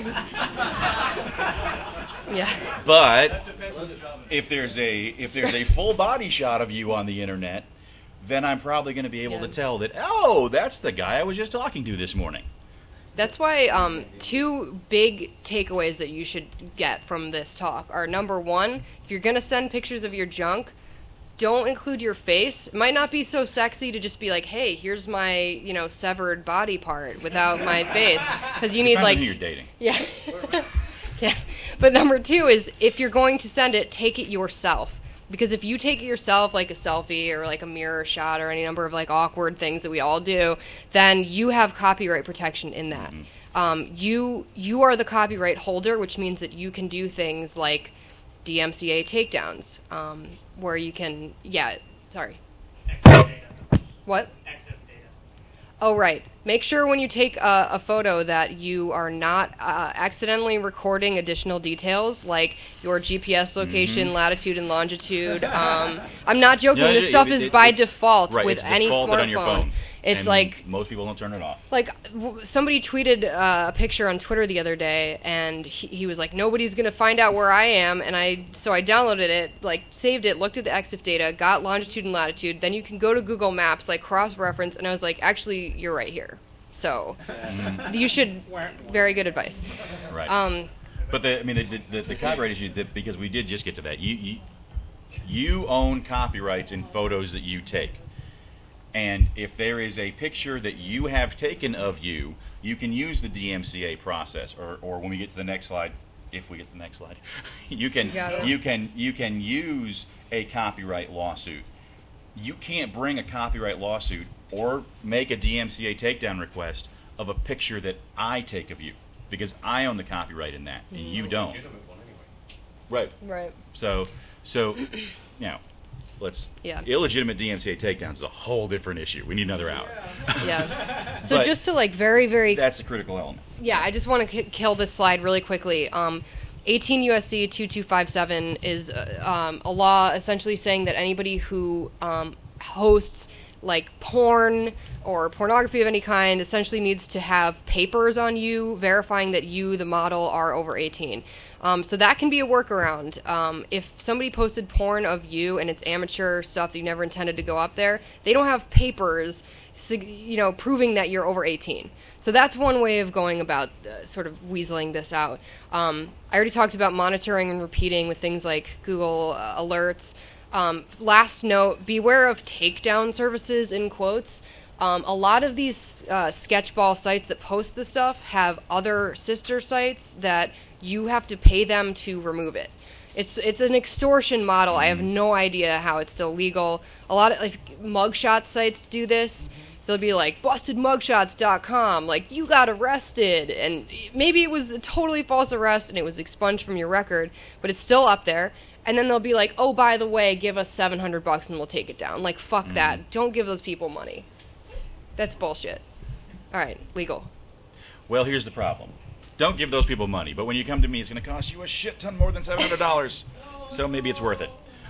Yeah. But if there's a full body shot of you on the internet, then I'm probably going to be able to tell that, oh, that's the guy I was just talking to this morning. That's why 2 big takeaways that you should get from this talk are, number 1, if you're going to send pictures of your junk, don't include your face. It might not be so sexy to just be like, hey, here's my, you know, severed body part without my face. Because you need, Depends like... on who you're dating. Yeah. Yeah. But number 2 is, if you're going to send it, take it yourself. Because if you take it yourself, like a selfie or like a mirror shot or any number of like awkward things that we all do, then you have copyright protection in that. You are the copyright holder, which means that you can do things like DMCA takedowns, where you can, sorry. What? Oh, right. Make sure when you take a photo that you are not accidentally recording additional details, like your GPS location, latitude, and longitude. I'm not joking. This stuff is by default with any smartphone. On your phone. It's and like most people don't turn it off. Like somebody tweeted a picture on Twitter the other day, and he was like, "Nobody's gonna find out where I am." And so I downloaded it, like saved it, looked at the EXIF data, got longitude and latitude. Then you can go to Google Maps, like cross-reference, and I was like, "Actually, you're right here." So you should. Very good advice. Right. But the copyright issue, because we did just get to that. You own copyrights in photos that you take. And if there is a picture that you have taken of you, you can use the DMCA process, or when we get to the next slide, if we get to the next slide, you can use a copyright lawsuit. You can't bring a copyright lawsuit or make a DMCA takedown request of a picture that I take of you, because I own the copyright in that, and you don't. Right. Right. So now. Illegitimate DMCA takedowns is a whole different issue. We need another hour. Yeah. So just to like very that's the critical element. Yeah, I just want to kill this slide really quickly. 18 USC 2257 is a law essentially saying that anybody who hosts like porn or pornography of any kind essentially needs to have papers on you verifying that you, the model, are over 18. So that can be a workaround. If somebody posted porn of you and it's amateur stuff that you never intended to go up there, they don't have papers, proving that you're over 18. So that's one way of going about sort of weaseling this out. I already talked about monitoring and repeating with things like Google alerts. Last note, beware of takedown services in quotes. A lot of these sketchball sites that post this stuff have other sister sites that you have to pay them to remove it. It's an extortion model. I have no idea how it's still legal. A lot of mugshot sites do this. They'll be like, bustedmugshots.com, like, you got arrested, and maybe it was a totally false arrest and it was expunged from your record, but it's still up there. And then they'll be like, oh, by the way, give us $700 and we'll take it down. Like, fuck that. Don't give those people money. That's bullshit. All right, legal. Well, here's the problem. Don't give those people money, but when you come to me, it's going to cost you a shit ton more than $700. So maybe it's worth it.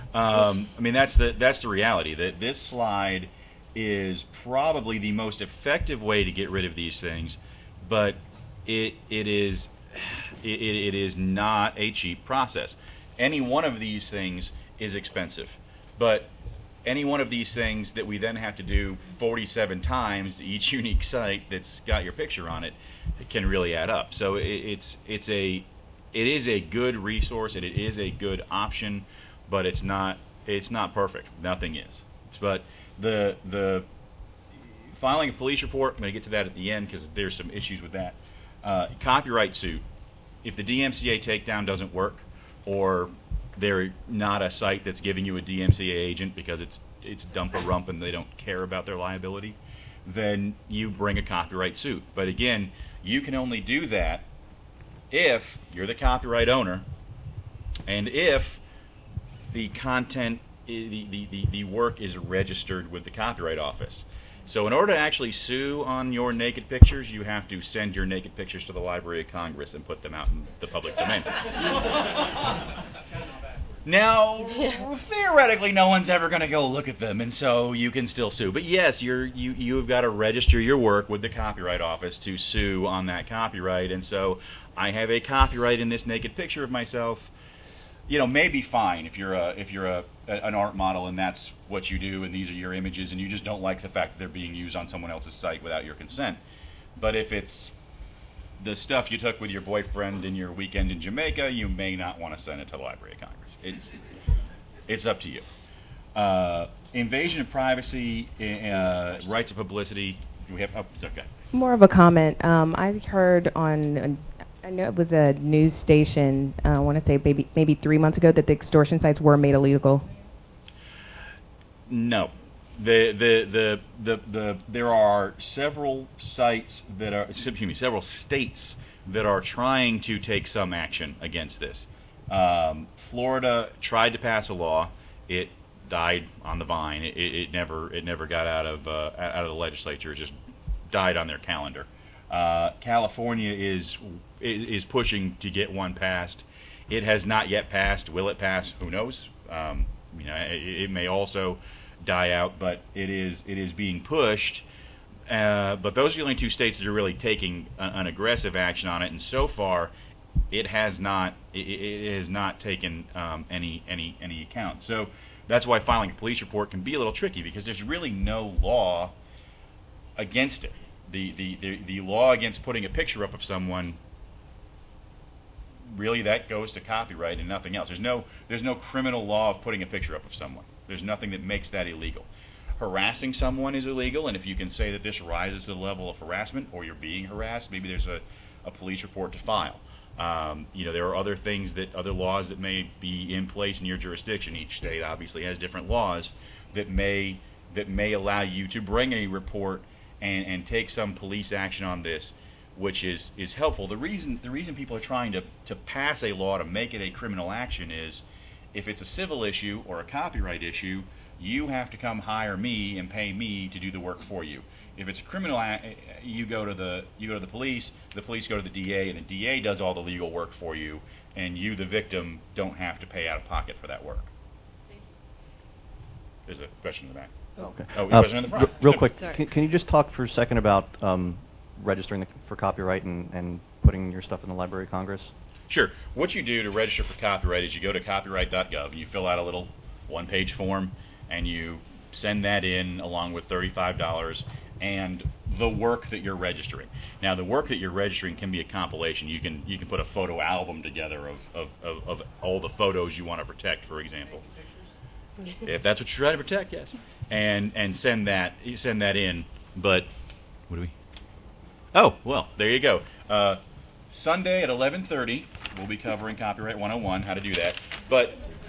That's the reality. That this slide is probably the most effective way to get rid of these things, but it is not a cheap process. Any one of these things is expensive. But any one of these things that we then have to do 47 times to each unique site that's got your picture on it, it can really add up. So it is a good resource and it is a good option, but it's not perfect. Nothing is. But the filing a police report, I'm going to get to that at the end because there's some issues with that. Copyright suit. If the DMCA takedown doesn't work, or they're not a site that's giving you a DMCA agent because it's dump-a-rump and they don't care about their liability, then you bring a copyright suit. But again, you can only do that if you're the copyright owner and if the content, the work is registered with the Copyright Office. So in order to actually sue on your naked pictures, you have to send your naked pictures to the Library of Congress and put them out in the public domain. Now, theoretically, no one's ever going to go look at them, and so you can still sue. But yes, you've got to register your work with the Copyright Office to sue on that copyright. And so I have a copyright in this naked picture of myself. You know, maybe fine if you're an art model and that's what you do and these are your images and you just don't like the fact that they're being used on someone else's site without your consent. But if it's the stuff you took with your boyfriend in your weekend in Jamaica, you may not want to send it to the Library of Congress. It's up to you. Invasion of privacy, rights of publicity. We have. Oh, it's okay. More of a comment. I heard on. I know it was a news station, I want to say maybe 3 months ago, that the extortion sites were made illegal. No. There are several sites that are, excuse me, several states that are trying to take some action against this. Florida tried to pass a law. It died on the vine. It never got out of the legislature. It just died on their calendar. California is pushing to get one passed. It has not yet passed. Will it pass? Who knows? It may also die out, but it is being pushed. But those are the only two states that are really taking an aggressive action on it, and so far, it has not taken any account. So that's why filing a police report can be a little tricky because there's really no law against it. The law against putting a picture up of someone, really that goes to copyright and nothing else. There's no criminal law of putting a picture up of someone. There's nothing that makes that illegal. Harassing someone is illegal, and if you can say that this rises to the level of harassment or you're being harassed, maybe there's a police report to file. There are other laws that may be in place in your jurisdiction. Each state obviously has different laws that may allow you to bring a report and take some police action on this, which is helpful. The reason people are trying to pass a law to make it a criminal action is if it's a civil issue or a copyright issue, you have to come hire me and pay me to do the work for you. If it's a criminal you go to the police go to the DA, and the DA does all the legal work for you, and you, the victim, don't have to pay out of pocket for that work. There's a question in the back. Oh, okay. Oh, question in the front. Real quick, can you just talk for a second about registering for copyright and putting your stuff in the Library of Congress? Sure. What you do to register for copyright is you go to copyright.gov and you fill out a little one-page form and you send that in along with $35 and the work that you're registering. Now, the work that you're registering can be a compilation. You can put a photo album together of all the photos you want to protect, for example. If that's what you're trying to protect, yes. And send that in. But what do we? Oh, well, there you go. Sunday at 11:30, we'll be covering Copyright 101, how to do that. But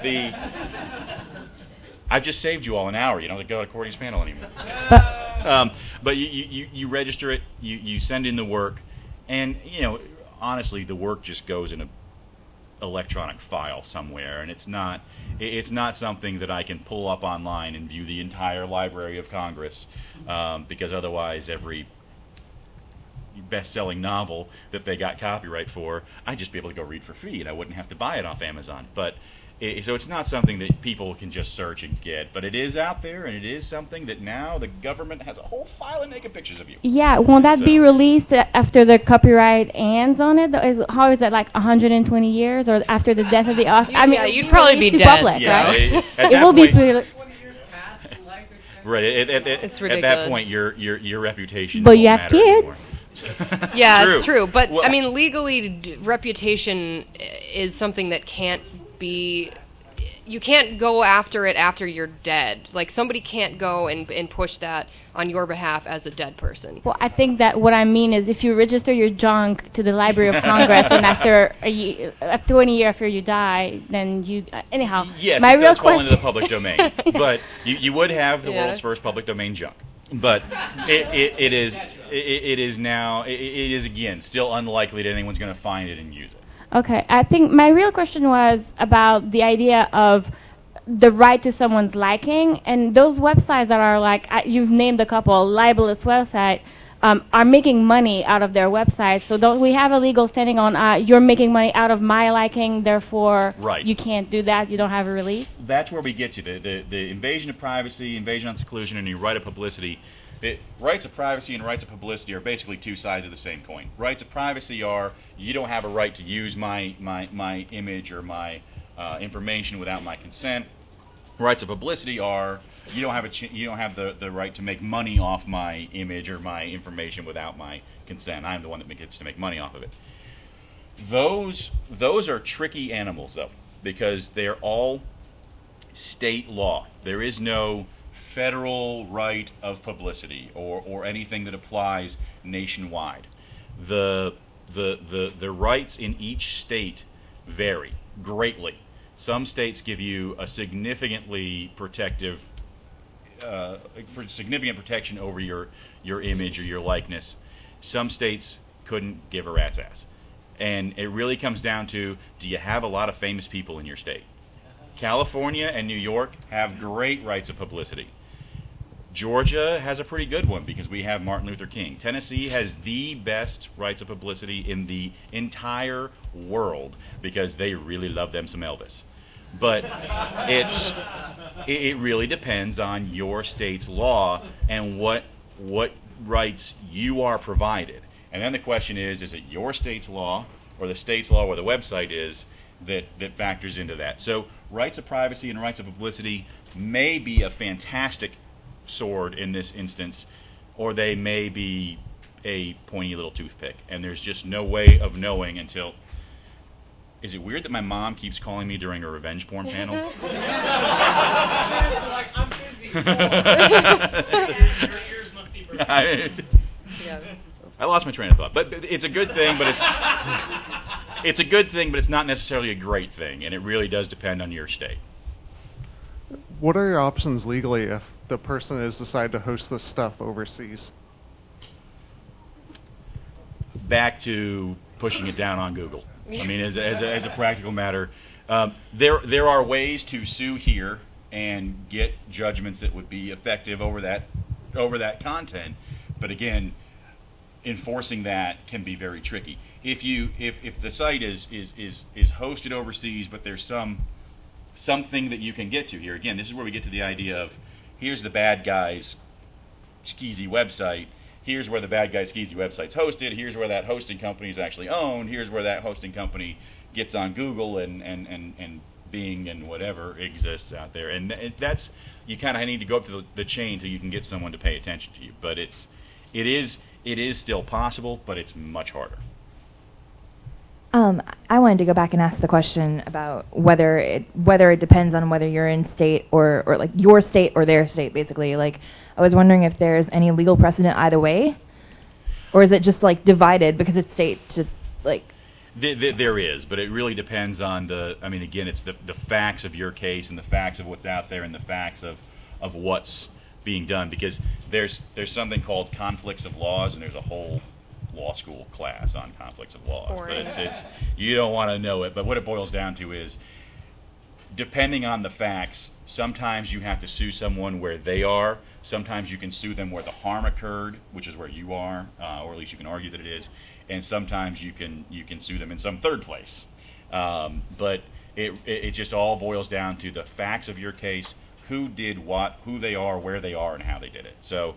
I've just saved you all an hour. You don't have to go to Cordy's panel anymore. But you register it, you send in the work, and honestly, the work just goes in a electronic file somewhere, and it's not something that I can pull up online and view the entire Library of Congress, because otherwise every best-selling novel that they got copyright for, I'd just be able to go read for free and I wouldn't have to buy it off Amazon. But So it's not something that people can just search and get, but it is out there, and it is something that now the government has a whole file of naked pictures of you. Yeah, won't that be released after the copyright ends on it? How is that, like 120 years, or after the death of the author? I mean, yeah, you'd probably be to dead. Public, Yeah, right? at It that will be. point- Really- Right. It's At that ridiculous. point, your reputation. But won't you have matter kids. anymore. Yeah, it's true. But Well- I mean, legally, reputation is something that can't be. You can't go after it after you're dead. Like, somebody can't go and push that on your behalf as a dead person. Well, I think that what I mean is if you register your junk to the Library of Congress and after 20 years after you die, then you anyhow. Yes, my it real does fall into question. the public domain, but you would have the Yeah. world's first public domain junk. But it is again still unlikely that anyone's going to find it and use it. Okay, I think my real question was about the idea of the right to someone's liking, and those websites that are like, you've named a couple, libelous website, are making money out of their websites. So don't we have a legal standing on you're making money out of my liking, therefore Right. you can't do that, you don't have a release? That's where we get to the invasion of privacy, invasion on seclusion, and your right of publicity. Rights of privacy and rights of publicity are basically two sides of the same coin. Rights of privacy are you don't have a right to use my image or my information without my consent. Rights of publicity are you don't have the right to make money off my image or my information without my consent. I'm the one that gets to make money off of it. Those are tricky animals though, because they're all state law. There is no federal right of publicity or anything that applies nationwide. The rights in each state vary greatly. Some states give you a significantly significant protection over your image or your likeness. Some states couldn't give a rat's ass. And it really comes down to, do you have a lot of famous people in your state? California and New York have great rights of publicity. Georgia has a pretty good one because we have Martin Luther King. Tennessee has the best rights of publicity in the entire world because they really love them some Elvis. But it really depends on your state's law and what rights you are provided. And then the question is it your state's law or the state's law where the website is that factors into that? So rights of privacy and rights of publicity may be a fantastic sword in this instance, or they may be a pointy little toothpick, and there's just no way of knowing until... Is it weird that my mom keeps calling me during a revenge porn panel? Like, I'm busy. Your ears must be burning. I lost my train of thought, but it's a good thing. But it's a good thing, but it's not necessarily a great thing, and it really does depend on your state. What are your options legally if the person has decided to host this stuff overseas? Back to pushing it down on Google. I mean, as a practical matter, there are ways to sue here and get judgments that would be effective over that content. But again, enforcing that can be very tricky. If the site is hosted overseas, but there's something that you can get to here. Again, this is where we get to the idea of here's the bad guy's skeezy website. Here's where the bad guy skeezy website's hosted. Here's where that hosting company is actually owned. Here's where that hosting company gets on Google and Bing and whatever exists out there. And that's, you kind of need to go up to the chain so you can get someone to pay attention to you. But it is still possible, but it's much harder. I wanted to go back and ask the question about whether it depends on whether you're in state or like your state or their state, basically. Like, I was wondering if there's any legal precedent either way, or is it just like divided because it's state to like? There is, but it really depends on I mean, again, it's the facts of your case and the facts of what's out there and the facts of what's being done, because there's something called conflicts of laws, and there's a whole law school class on conflicts of laws. But it's you don't want to know it, but what it boils down to is, depending on the facts, sometimes you have to sue someone where they are, sometimes you can sue them where the harm occurred, which is where you are, or at least you can argue that it is, and sometimes you can sue them in some third place. But It just all boils down to the facts of your case, who did what, who they are, where they are, and how they did it. So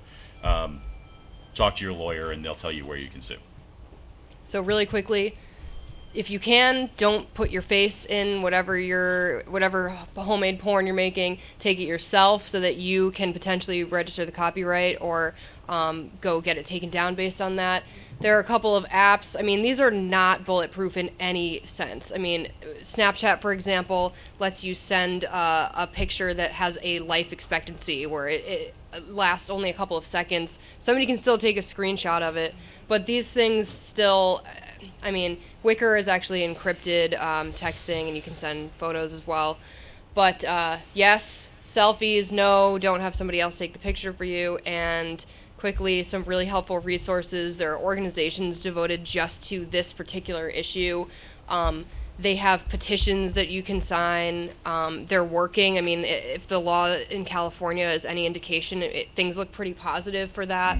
talk to your lawyer, and they'll tell you where you can sue. So really quickly, if you can, don't put your face in whatever homemade porn you're making. Take it yourself so that you can potentially register the copyright or go get it taken down based on that. There are a couple of apps. I mean, these are not bulletproof in any sense. I mean, Snapchat, for example, lets you send a picture that has a life expectancy where it lasts only a couple of seconds. Somebody can still take a screenshot of it, but these things still... I mean, Wicker is actually encrypted texting, and you can send photos as well. But yes, selfies, no, don't have somebody else take the picture for you. And quickly, some really helpful resources. There are organizations devoted just to this particular issue. They have petitions that you can sign. They're working. I mean, if the law in California is any indication, things look pretty positive for that.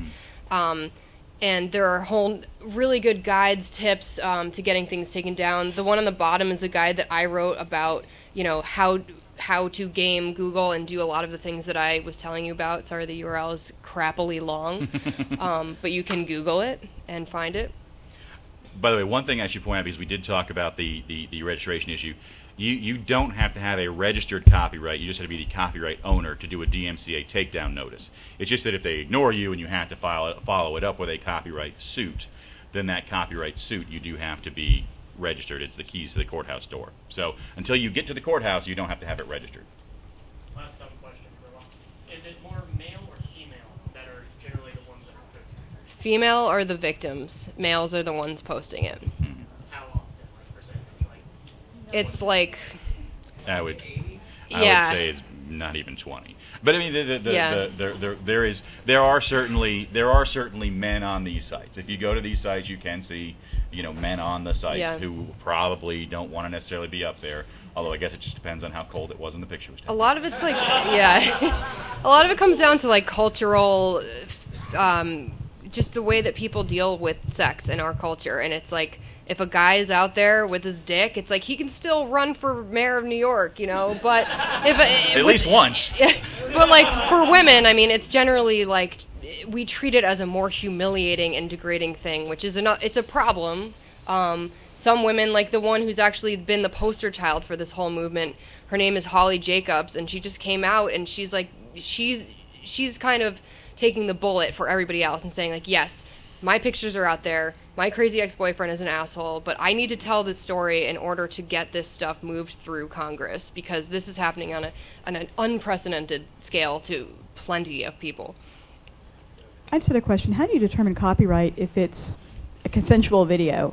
And there are whole really good guides, tips to getting things taken down. The one on the bottom is a guide that I wrote about, how to game Google and do a lot of the things that I was telling you about. Sorry, the URL is crappily long, but you can Google it and find it. By the way, one thing I should point out, because we did talk about the registration issue, you don't have to have a registered copyright. You just have to be the copyright owner to do a DMCA takedown notice. It's just that if they ignore you and you have to follow it up with a copyright suit, then that copyright suit, you do have to be registered. It's the keys to the courthouse door. So until you get to the courthouse, you don't have to have it registered. Last dumb question for a while. Is it more male or female that are generally the ones that are posting? Female are the victims. Males are the ones posting it. How often, like percentage? It's like... I would Yeah. say it's not even 20. But I mean, there are certainly men on these sites. If you go to these sites, you can see, men on the sites who probably don't want to necessarily be up there. Although I guess it just depends on how cold it was in the picture was taken. A lot of it's like, a lot of it comes down to like cultural, just the way that people deal with sex in our culture. And it's like, if a guy is out there with his dick, it's like he can still run for mayor of New York, But at least once. But like for women, I mean, it's generally like we treat it as a more humiliating and degrading thing, which is it's a problem. Some women, like the one who's actually been the poster child for this whole movement, her name is Holly Jacobs, and she just came out and she's like, she's kind of taking the bullet for everybody else and saying like, yes, my pictures are out there, my crazy ex-boyfriend is an asshole, but I need to tell this story in order to get this stuff moved through Congress, because this is happening on an unprecedented scale to plenty of people. I just had a question. How do you determine copyright if it's a consensual video?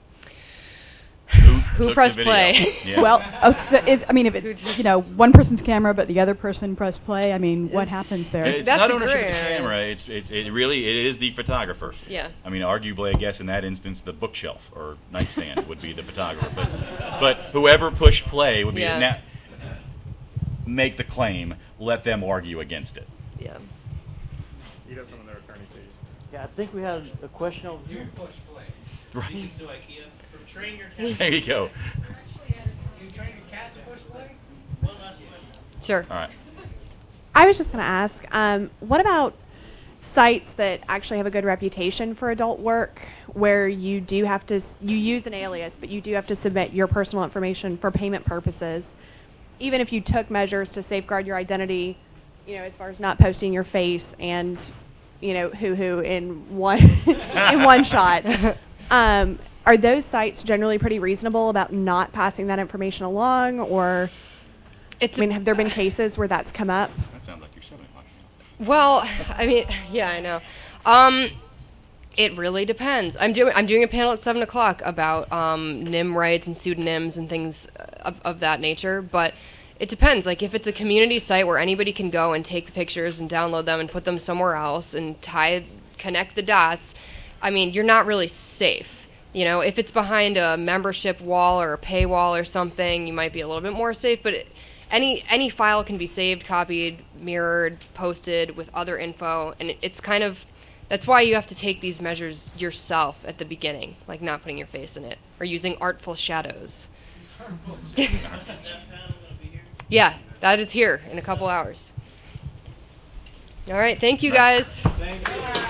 Who pressed play? Yeah. Well, if it's one person's camera but the other person pressed play, I mean, what happens there? It's not ownership of the camera. It is the photographer. Yeah. I mean, arguably, I guess in that instance, the bookshelf or nightstand would be the photographer. But whoever pushed play would be now, make the claim. Let them argue against it. Yeah. You'd have some of their attorney fees. Yeah, I think we had a question over here. Do push play. Right. Leave to IKEA. Train your cat. There you go. You train your cat to push play? One last question. Sure. All right. I was just going to ask, what about sites that actually have a good reputation for adult work, where you do have to, you use an alias, but you do have to submit your personal information for payment purposes, even if you took measures to safeguard your identity, as far as not posting your face and, hoo-hoo in one in one shot. Are those sites generally pretty reasonable about not passing that information along, or have there been cases where that's come up? That sounds like you're selling much. Well, I mean, yeah, I know. It really depends. I'm doing a panel at 7 o'clock about NIM rights and pseudonyms and things of that nature, but it depends. Like, if it's a community site where anybody can go and take the pictures and download them and put them somewhere else and connect the dots, I mean, you're not really safe. If it's behind a membership wall or a paywall or something, you might be a little bit more safe, but any file can be saved, copied, mirrored, posted with other info, and it's kind of, that's why you have to take these measures yourself at the beginning, like not putting your face in it, or using artful shadows. Yeah, that is here in a couple hours. All right, thank you guys. Thank you.